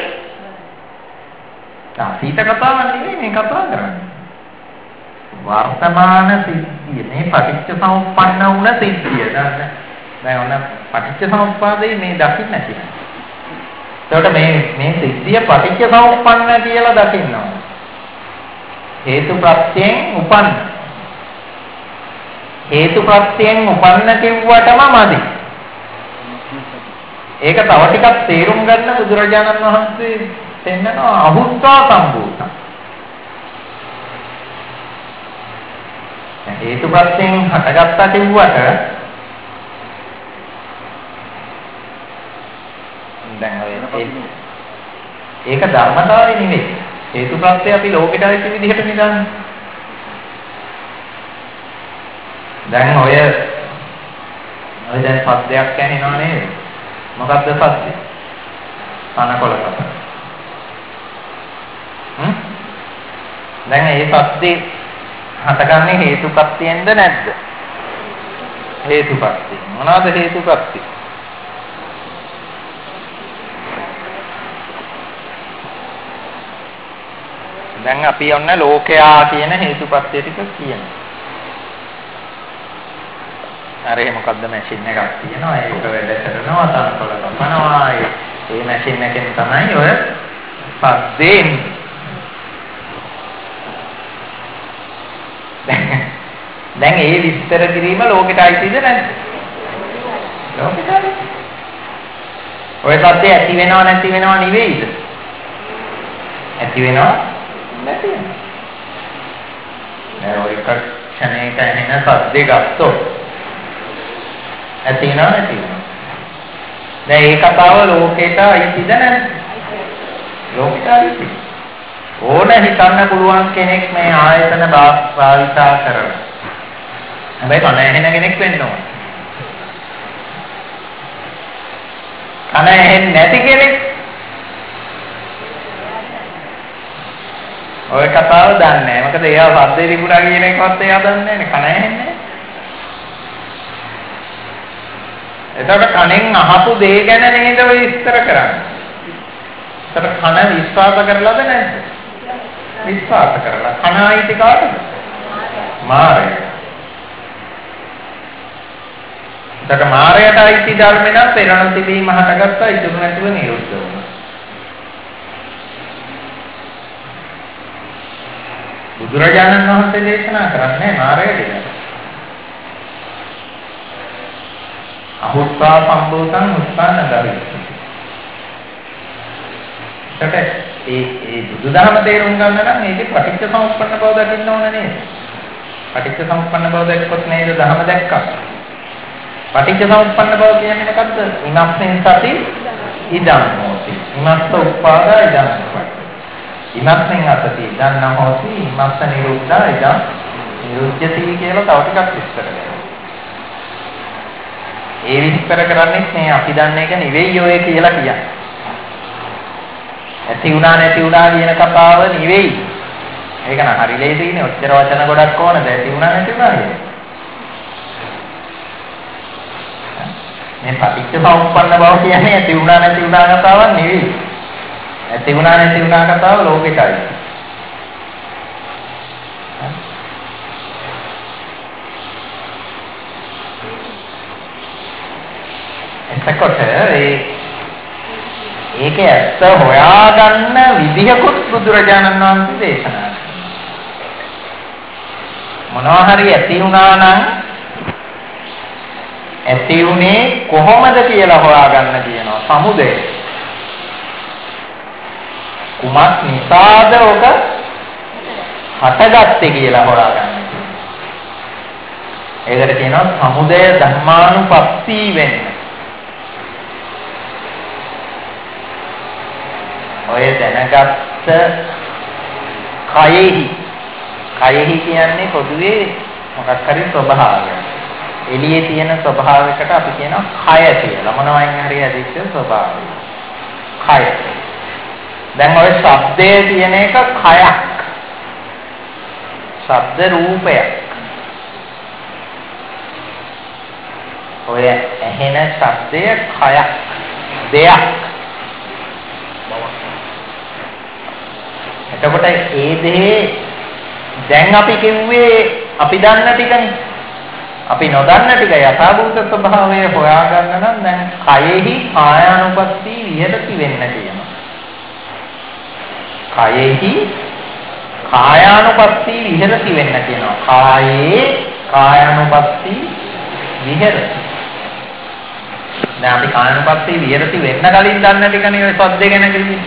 අතීත කතාවක් නෙවෙයි මේ කතා කරන්නේ. වර්තමාන සිද්ධිය මේ පටිච්චසමුප්පන්න වුණ සිද්ධිය. දැන් ඔන්න පටිච්චසමුප්පාදේ මේ දකින්න නැති. එතකොට මේ මේ සිද්ධිය පටිච්චසමුප්පන්න කියලා දකින්න ඕන. හේතු ප්‍රත්‍යයෙන් උපන්න. හේතු ප්‍රත්‍යයෙන් උපන්න කිව්වටම මදි. ඒක තව ටිකක් තේරුම් ගන්න බුදුරජාණන් වහන්සේ දෙන්නවා අහුත්තා සම්භූතං. හේතු ප්‍රත්‍යයෙන් හටගත්තා කිව්වට දැන් ඔය ඒක ධර්මතාවය නෙවෙයි. හේතු ප්‍රත්‍ය අපි ලෝකෙට ආйти විදිහට නිදන්නේ. දැන් ඔය ඔය දැන් සද්දයක් ඇහෙනව නේද? මොකක්ද සද්දේ? කනකොල කපන. දැන් ඒ සද්දේ හටගන්නේ හේතුපත්තියෙන්ද නැද්ද? හේතුපත්තිය. මොනවාද හේතුපත්තිය? දැන් අපි ඔන්න ලෝකයා කියන හේතුපත්තිය ටික කියනවා. අර එහෙ මොකද්ද මැෂින් එකක් තියෙනවා ඒක වැඩ කරනවා තනකොළ කපනවා ඒ මැෂින් එකෙන් තමයි ඔය සද්දෙන් දැන් ඒ විස්තර කිරීම ලෝකෙට අයිතිද නැද්ද? ලෝකෙට අයිති. ඔය සද්දේ ඇති වෙනව නැති වෙනව නෙවෙයිද? ඇති වෙනව නැති වෙනව. දැන් ඔය ක්ෂණයක එන සද්දේ ගත්තොත් ඇති වෙනව නැති වෙනව. දැන් ඒ කතාව ලෝකෙට අයිතිද නැද්ද? ලෝකෙට අයිති. ඕන හිතන්න පුළුවන් කෙනෙක් මේ ආයතන භාවිතා කරන. හැබැයි කන ඇහෙන කෙනෙක් වෙන්න ඕන. කන ඇහෙන්නේ නැති කෙනෙක් ඔය කතාව දන්නේ නැහැ. මොකද එයා සද්දේ තිබුණා කියන එකවත් එයා දන්නේ නැහැ. කන ඇහෙන්නේ. එතකොට කනෙන් අහපු දේ ගැන නේද ඔය විස්තර කරන්නේ. එතකොට කන විශ්වාස කරලාද නැද්ද? විශ්වාස කරලා. කන ආයිති කාටද? මාරය. එතකොට මාරයට ආයිති ධර්ම නම් පෙරණ තිබීම හටගත්තා ඉතුරු නැතුව නිරුද්ධ වුණා. බුදුරජාණන් වහන්සේ දේශනා කරන්නේ මාරය ගැන. අහුත්වා සම්භූතං උත්සාන දරිස්සති. ඒකට ඒ ඒ බුදුදහම තේරුම් ගන්න නම් මේකේ පටිච්ච සමුප්පන්න බව දකින්න ඕන නේද? පටිච්ච සමුප්පන්න බව දැක්කොත් නේද ධහම දැක්කා. පටිච්ච සමුප්පන්න බව කියන්නේ මොකද්ද? ඉමස්සෙන් සති ඉදං හෝති. ඉමස්ස උප්පාදා ඉදං උප්පatti. ඉමස්සෙන් අසති ඉදං නහෝති. ඉමස්ස නිරුද්ධා ඉදං නිරුද්ධති කියලා තව ටිකක් විස්තර කරනවා. ඒ විස්තර කරන්නේ මේ අපි දන්නේ එක නෙවෙයි ඔය කියලා කියන්නේ. ඇති වුණා නැති වුණා කියන කතාව නෙවෙයි. ඒක නම් හරි ලේසියිනේ. ඔච්චර වචන ගොඩක් ඕනද ඇති වුණා නැති වුණා කියන්නේ. මේ පටිච්ච සමුප්පන්න බව කියන්නේ ඇති වුණා නැති වුණා කතාවක් නෙවෙයි. ඇති වුණා නැති වුණා කතාව ලෝකෙටයි. එතකොට ඒ ඒකේ ඇත්ත හොයාගන්න විදිහකුත් බුදුරජාණන් වහන්සේ දේශනා කළා. මොනවා හරි ඇති වුණා නම් ඇති උනේ කොහොමද කියලා හොයාගන්න කියනවා. සමුදය. කුමක් නිසාද ඔක හටගත්තේ කියලා හොයාගන්න කියනවා. ඒකට කියනවා සමුදය ධම්මානුපස්සී වෙන්න. ඔය දැනගත්ත කයෙහි කයෙහි කියන්නේ පොදුවේ මොකක් හරි ස්වභාවයක්. එළියේ තියෙන ස්වභාවයකට අපි කියනවා කය කියලා. මොනවයින් හරි ඇදිච්ච ස්වභාවය. කය. දැන් ඔය ශබ්දය කියන එක කයක්. ශබ්ද රූපයක්. ඔය ඇහෙන ශබ්දය කයක්. දෙයක්. එතකොට ඒ දේ දැන් අපි කිව්වේ අපි දන්න ටිකනේ. අපි නොදන්න ටික යථාභූත ස්වභාවය හොයාගන්න නම් දැන් කයෙහි කායානුපස්සී විහෙරති වෙන්න කියනවා. කයෙහි කායානුපස්සී විහෙරති වෙන්න කියනවා. කායේ කායානුපස්සී විහෙරති. දැන් අපි කායානුපස්සී විහෙරති වෙන්න කලින් දන්න ටිකනේ ඔය සද්ද ගැන කිව්වේ.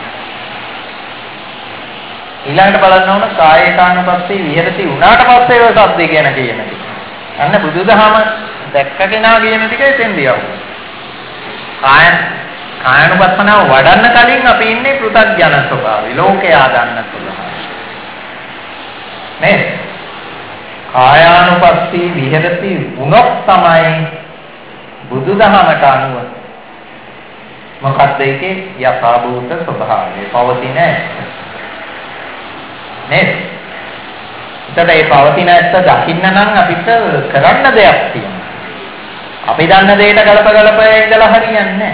ඊළඟට බලන්න ඕන කායේ කායනුපස්සී විහෙරති වුණාට පස්සේ ඔය සද්ද ගැන කියන එක. අන්න බුදුදහම දැක්ක කෙනා කියන ටික එතෙන්දී ආවෝ. කාය කායනුපස්සනාව වඩන්න කලින් අපි ඉන්නේ පෘථග්ජන ස්වභාවය. ලෝකයා ගන්න ස්වභාවය. නේද? කායානුපස්සී විහෙරති වුණොත් තමයි බුදුදහමට අනුව මොකක්ද ඒකේ යථාභූත ස්වභාවය පවතින නේද? ඒකට ඒ පවතින ඇත්ත දකින්න නම් අපිට කරන්න දෙයක් තියෙනවා. අපි දන්න දෙයට ගලප ගලප ඉඳලා හරියන්නේ නැහැ.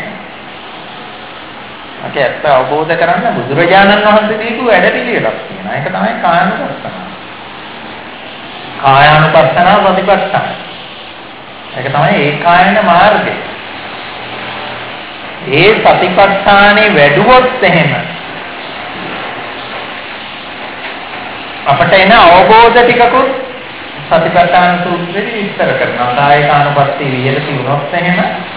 ඒක ඇත්ත අවබෝධ කරගන්න බුදුරජාණන් වහන්සේ දීපු වැඩ පිළිවෙලක් තියෙනවා. ඒක තමයි කායानुපස්සනාව. කායानुපස්සනාව ප්‍රතිපත්තන. ඒක තමයි ඒකායන මාර්ගය. ඒ සතිපට්ඨානේ වැඩුවොත් එහෙම අපට එන අවබෝධ ටිකකුත් සතිපට්ඨාන සූත්‍රයේ විස්තර කරනවා. කායानुපස්සී විහෙරති වුණොත් එහෙම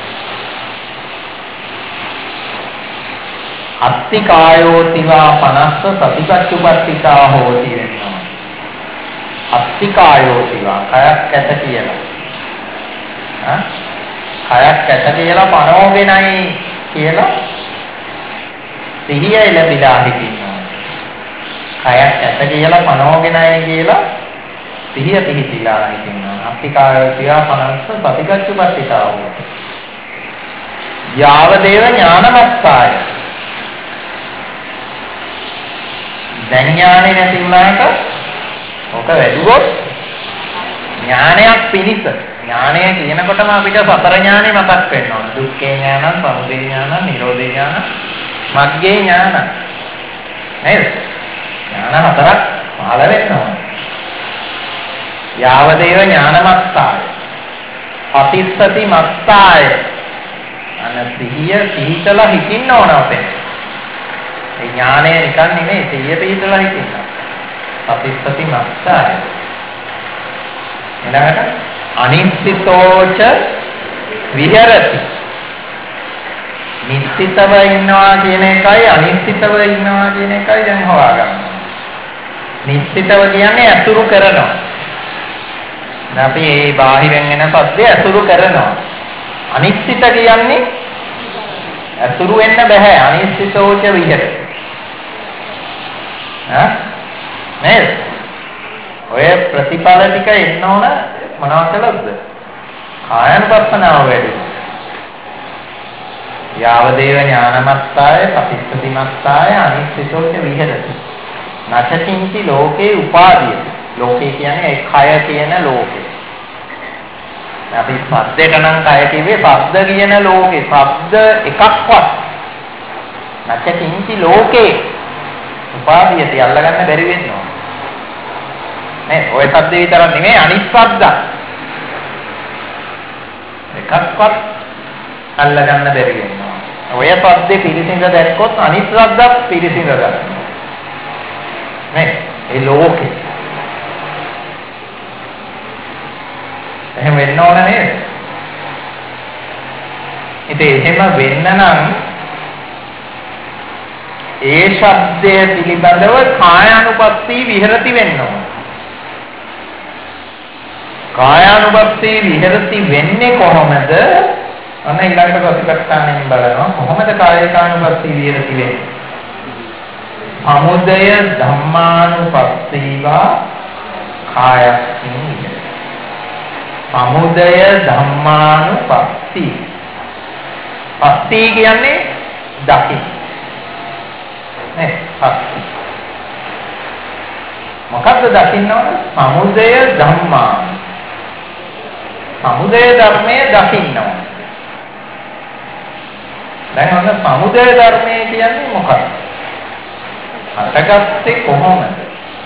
අත්ති කායෝතිවා පනස්ස සතිපට්ඨුපත්තිකා හෝති වෙනවා. අත්ති කායෝතිවා කයක් ඇත කියලා. හා කයක් ඇත කියලා පනෝගෙනයි කියලා සිහිය ලැබිලා හිටිනවා. කයක් ඇත කියලා පනෝගෙනයි කියලා සිහිය පිහිටිලා හිටිනවා. අත්ති කායෝතිවා පනස්ස සතිපට්ඨුපත්තිකා හෝති. යාවදේව ඥානමත්තාය දැන් ඥානෙ නැති වුණාට ඔක වැඩුවොත් ඥානයක් පිණිස ඥානය කියනකොටම අපිට සතර ඥානෙ මතක් වෙනවා. දුක්ඛේ ඥානං, සමුදය ඥානං, නිරෝධේ ඥානං, මග්ගේ ඥානං. නේද? ඥාන හතරක් පහළ වෙනවා. යාවදේව ඥානමත්තාය අතිස්සති මත්තාය අනසිහිය සිහිතලා හිතින්න ඕන අපේ. ඒ ඥානය නිකන් නෙමෙයි සිහිය පිහිටලා හිටින්න. අපිස්සති මත්තාය. ඊළඟට අනිශ්චිතෝච විහෙරති. නිශ්චිතව ඉන්නවා කියන එකයි අනිශ්චිතව ඉන්නවා කියන එකයි දැන් හොයාගන්න. නිශ්චිතව කියන්නේ අතුරු කරනවා. දැන් අපි මේ බාහිරෙන් එන සද්දේ අතුරු කරනවා. අනිශ්චිත කියන්නේ අතුරු වෙන්න බෑ. අනිශ්චිතෝච විහෙරති. හා නේද? ඔය ප්‍රතිඵල ටික එන්න ඕන මොනවද කළොත්ද? කායानुපස්සනාව වැඩි. යාවදේව ඥානමත්තාය පටිච්චසමුප්පාදාය අනිශ්චිතෝච විහෙරති. නචකින්චි ලෝකේ උපාදීයති. ලෝකේ කියන්නේ ඒ කය කියන ලෝකේ. අපි සද්දේට නම් කය කිව්වේ ශබ්ද කියන ලෝකේ. ශබ්ද එකක්වත් නචකින්චි ලෝකේ උපාදීයති අල්ලගන්න බැරි වෙනවා. නේ ඔය සද්දේ විතරක් නෙමෙයි අනිත් ශබ්ද එකක්වත් අල්ලගන්න බැරි වෙනවා. ඔය සද්දේ පිරිසිඳ දැක්කොත් අනිත් ශබ්දත් පිරිසිඳ ගන්නවා. නේ ඒ ලෝකේ එහෙම වෙන්න ඕන නේද? ඉතින් එහෙම වෙන්න නම් ඒ ශබ්දය පිළිබඳව කායානුපස්සී විහෙරති වෙන්න ඕන. කායානුපස්සී විහෙරති වෙන්නේ කොහොමද? අන්න ඊළඟට ප්‍රතිපත්තානෙන් බලනවා කොහොමද කායිකානුපස්සී විහෙරති වෙන්නේ? සමුදය ධම්මානුපස්සීවා කායස්මින් විහෙරති. සමුදය ධම්මානුපස්සී. පස්සී කියන්නේ දකි. නේ පස්සී. මොකද්ද දකින්න ඕන? සමුදය ධම්මා. සමුදය ධර්මයේ දකින්න ඕන. දැන් ඔන්න සමුදය ධර්මයේ කියන්නේ මොකක්ද? හටගත්තේ කොහොමද?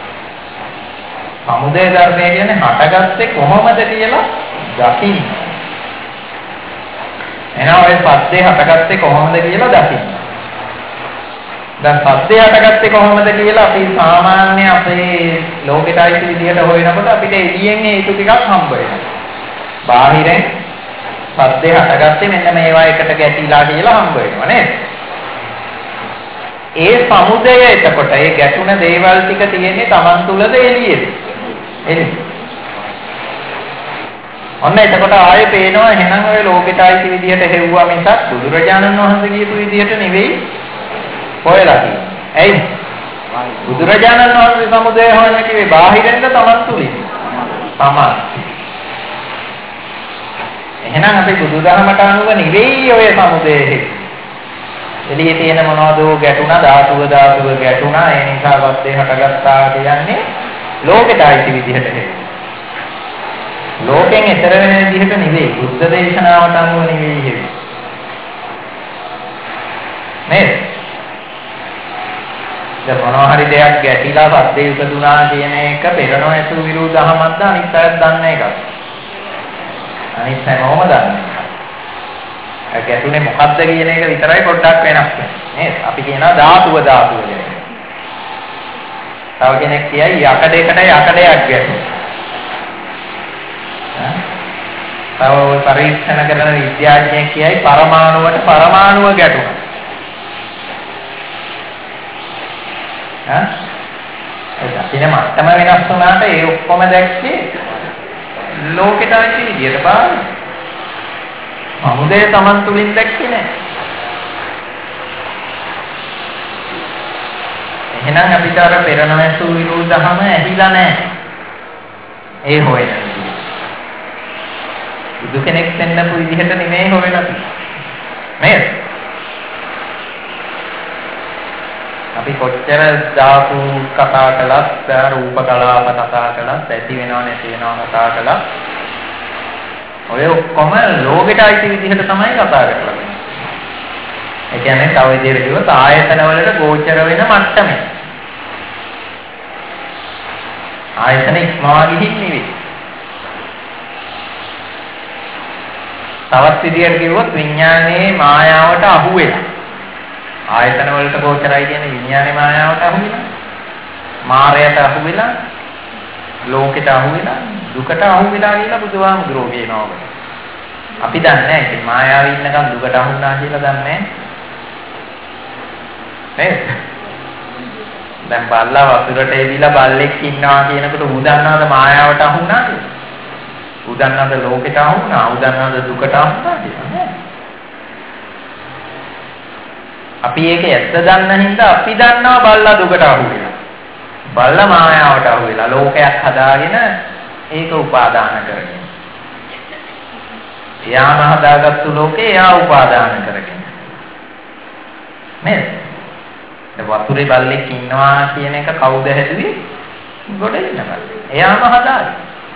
සමුදය ධර්මය කියන්නේ හටගත්තේ කොහොමද කියලා දකින්න. එහෙනම් ඔය සත්‍යය හටගත්තේ කොහොමද කියලා දකින්න. දැන් සත්‍යය හටගත්තේ කොහොමද කියලා අපි සාමාන්‍ය අපේ ලෝකෙටයි විදිහට හොයනකොට අපිට එළියෙන් හේතු ටිකක් හම්බ වෙනවා. බාහිරෙන් සත්‍යය හටගත්තේ මෙන්න මේවා එකට ගැටිලා කියලා හම්බ වෙනවා නේද? ඒ සමුදය එතකොට ඒ ගැටුණ දේවල් ටික තියෙන්නේ Taman තුලද එළියේද? එළියේ. ඔන්න එතකොට ආයේ පේනවා එහෙනම් ඔය ලෝකෙටයි විදිහට හෙව්වා මිසක් බුදුරජාණන් වහන්සේ කියපු විදිහට නෙවෙයි හොයලා තියෙන්නේ. ඇයි? බුදුරජාණන් වහන්සේ සමුදය හොයන්න කිව්වේ බාහිරින්ද Taman තුලින්? Taman. එහෙනම් අපි බුදුදහමට අනුව නෙවෙයි ඔය සමුදය හෙව්වේ. එළියේ තියෙන මොනවද ගැටුණා ධාතුව ධාතුව ගැටුණා ඒ නිසා වත්තේ හටගත්තා කියන්නේ ලෝකෙට ආйти විදිහට හෙව්වේ. ලෝකෙන් ඈතර වෙන විදිහට නෙවෙයි. බුද්ධ දේශනාවට අනුව නෙවෙයි හෙව්වේ. නේද? දැන් මොනවා හරි දෙයක් ගැටිලා සද්දේ උපදුනා කියන එක පෙරණෝ ඇසු විරුද්ධහමත්ද අනිත් අයත් දන්නේ එකක්. අනිත් හැමෝම දන්නේ. ඒ ගැටුනේ මොකද්ද කියන එක විතරයි පොඩ්ඩක් වෙනස් නේද? අපි කියනවා ධාතුව ධාතුව කියලා. තව කෙනෙක් කියයි යකඩයකට යකඩයක් ගැටුණා. තව පරීක්ෂණ කරන විද්‍යාඥයෙක් කියයි පරමාණුවට පරමාණුව ගැටුණා. හා? ඒ අපිට මත්තම වෙනස් වුණාට ඒ ඔක්කොම දැක්කේ ලෝකෙට ආйти විදියට බලන්න. අමුදේ Taman තුලින් දැක්කේ නැහැ. එහෙනම් අපිට අර පෙරණැසු විරෝධහම ඇහිලා නැහැ. ඒ හොයන විදිහ. බුදු කෙනෙක් වෙන්නපු විදිහට නෙමෙයි හොයලා තියෙන්නේ. නේද? අපි කොච්චර ධාතු කතා කළත්, රූප කලාප කතා කළත්, ඇති වෙනව නැති වෙනව කතා කළත් ඔය ඔක්කොම ලෝකෙට ආйти විදිහට තමයි කතා කරන්නේ. ඒ කියන්නේ තව විදිහකට කිව්වොත් ආයතන වලට ගෝචර වෙන මට්ටමේ. ආයතන ඉක්මවා ගිහින් නෙවෙයි. තවත් විදිහකට කිව්වොත් විඥානයේ මායාවට අහු වෙලා. ආයතන වලට ගෝචරයි කියන්නේ විඥානයේ මායාවට අහු වෙලා. මායයට අහු වෙලා, ලෝකෙට අහු වෙලා, දුකට අහු වෙලා කියලා බුදුහාමුදුරුවෝ කියනවා. අපි දන්නේ නැහැ ඉතින් මායාවේ ඉන්නකම් දුකට අහු වුණා කියලා දන්නේ නැහැ. නේද? දැන් බල්ලා වතුරට එවිලා බල්ලෙක් ඉන්නවා කියනකොට ඌ දන්නවද මායාවට අහු වුණා කියලා? ඌ දන්නවද ලෝකෙට අහු වුණා? ඌ දන්නවද දුකට අහු වුණා කියලා? නෑ. අපි ඒක ඇත්ත දන්න හින්දා අපි දන්නවා බල්ලා දුකට අහු වෙලා. බල්ලා මායාවට අහු වෙලා ලෝකයක් හදාගෙන ඒක උපාදාන කරගෙන. එයාම හදාගත්තු ලෝකේ එයා උපාදාන කරගෙන. නේද? වතුරේ බල්ලෙක් ඉන්නවා කියන එක කවුද හැදුවේ? ගොඩ ඉන්න බල්ලෙක්. එයාම හදාගන්න.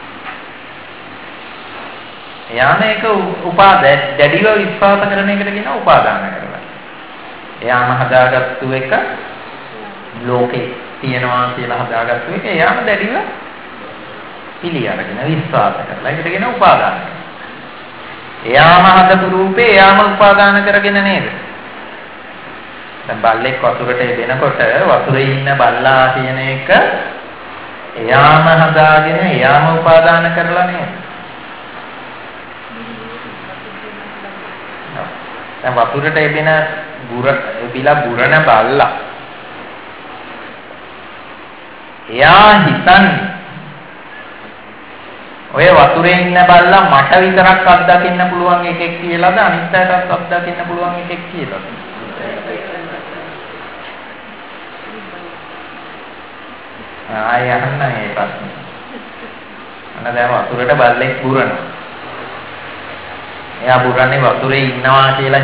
එයාම ඒක උපාදාන දැඩිව විශ්වාස කරන එකට කියන උපාදාන කරලා. එයාම හදාගත්තු එක ලෝකේ තියනවා කියලා හදාගත්තු එක එයාම දැඩිව පිළි අරගෙන විශ්වාස කරලා. ඒකට කියන උපාදාන. එයාම හදපු රූපේ එයාම උපාදාන කරගෙන නේද? දැන් බල්ලෙක් වතුරට එනකොට වතුරේ ඉන්න බල්ලා කියන එක එයාම හදාගෙන එයාම උපාදාන කරලා නේද? දැන් වතුරට එබෙන බුර එබිලා බුරණ බල්ලා එයා හිතන්නේ ඔය වතුරේ ඉන්න බල්ලා මට විතරක් අත්දකින්න පුළුවන් එකෙක් කියලාද අනිත් අයටත් අත්දකින්න පුළුවන් එකෙක් කියලාද? ආය අහන්න මේ ප්‍රශ්නේ. අන්න දැන් වතුරට බල්ලෙක් බුරනවා. එයා බුරන්නේ වතුරේ ඉන්නවා කියලා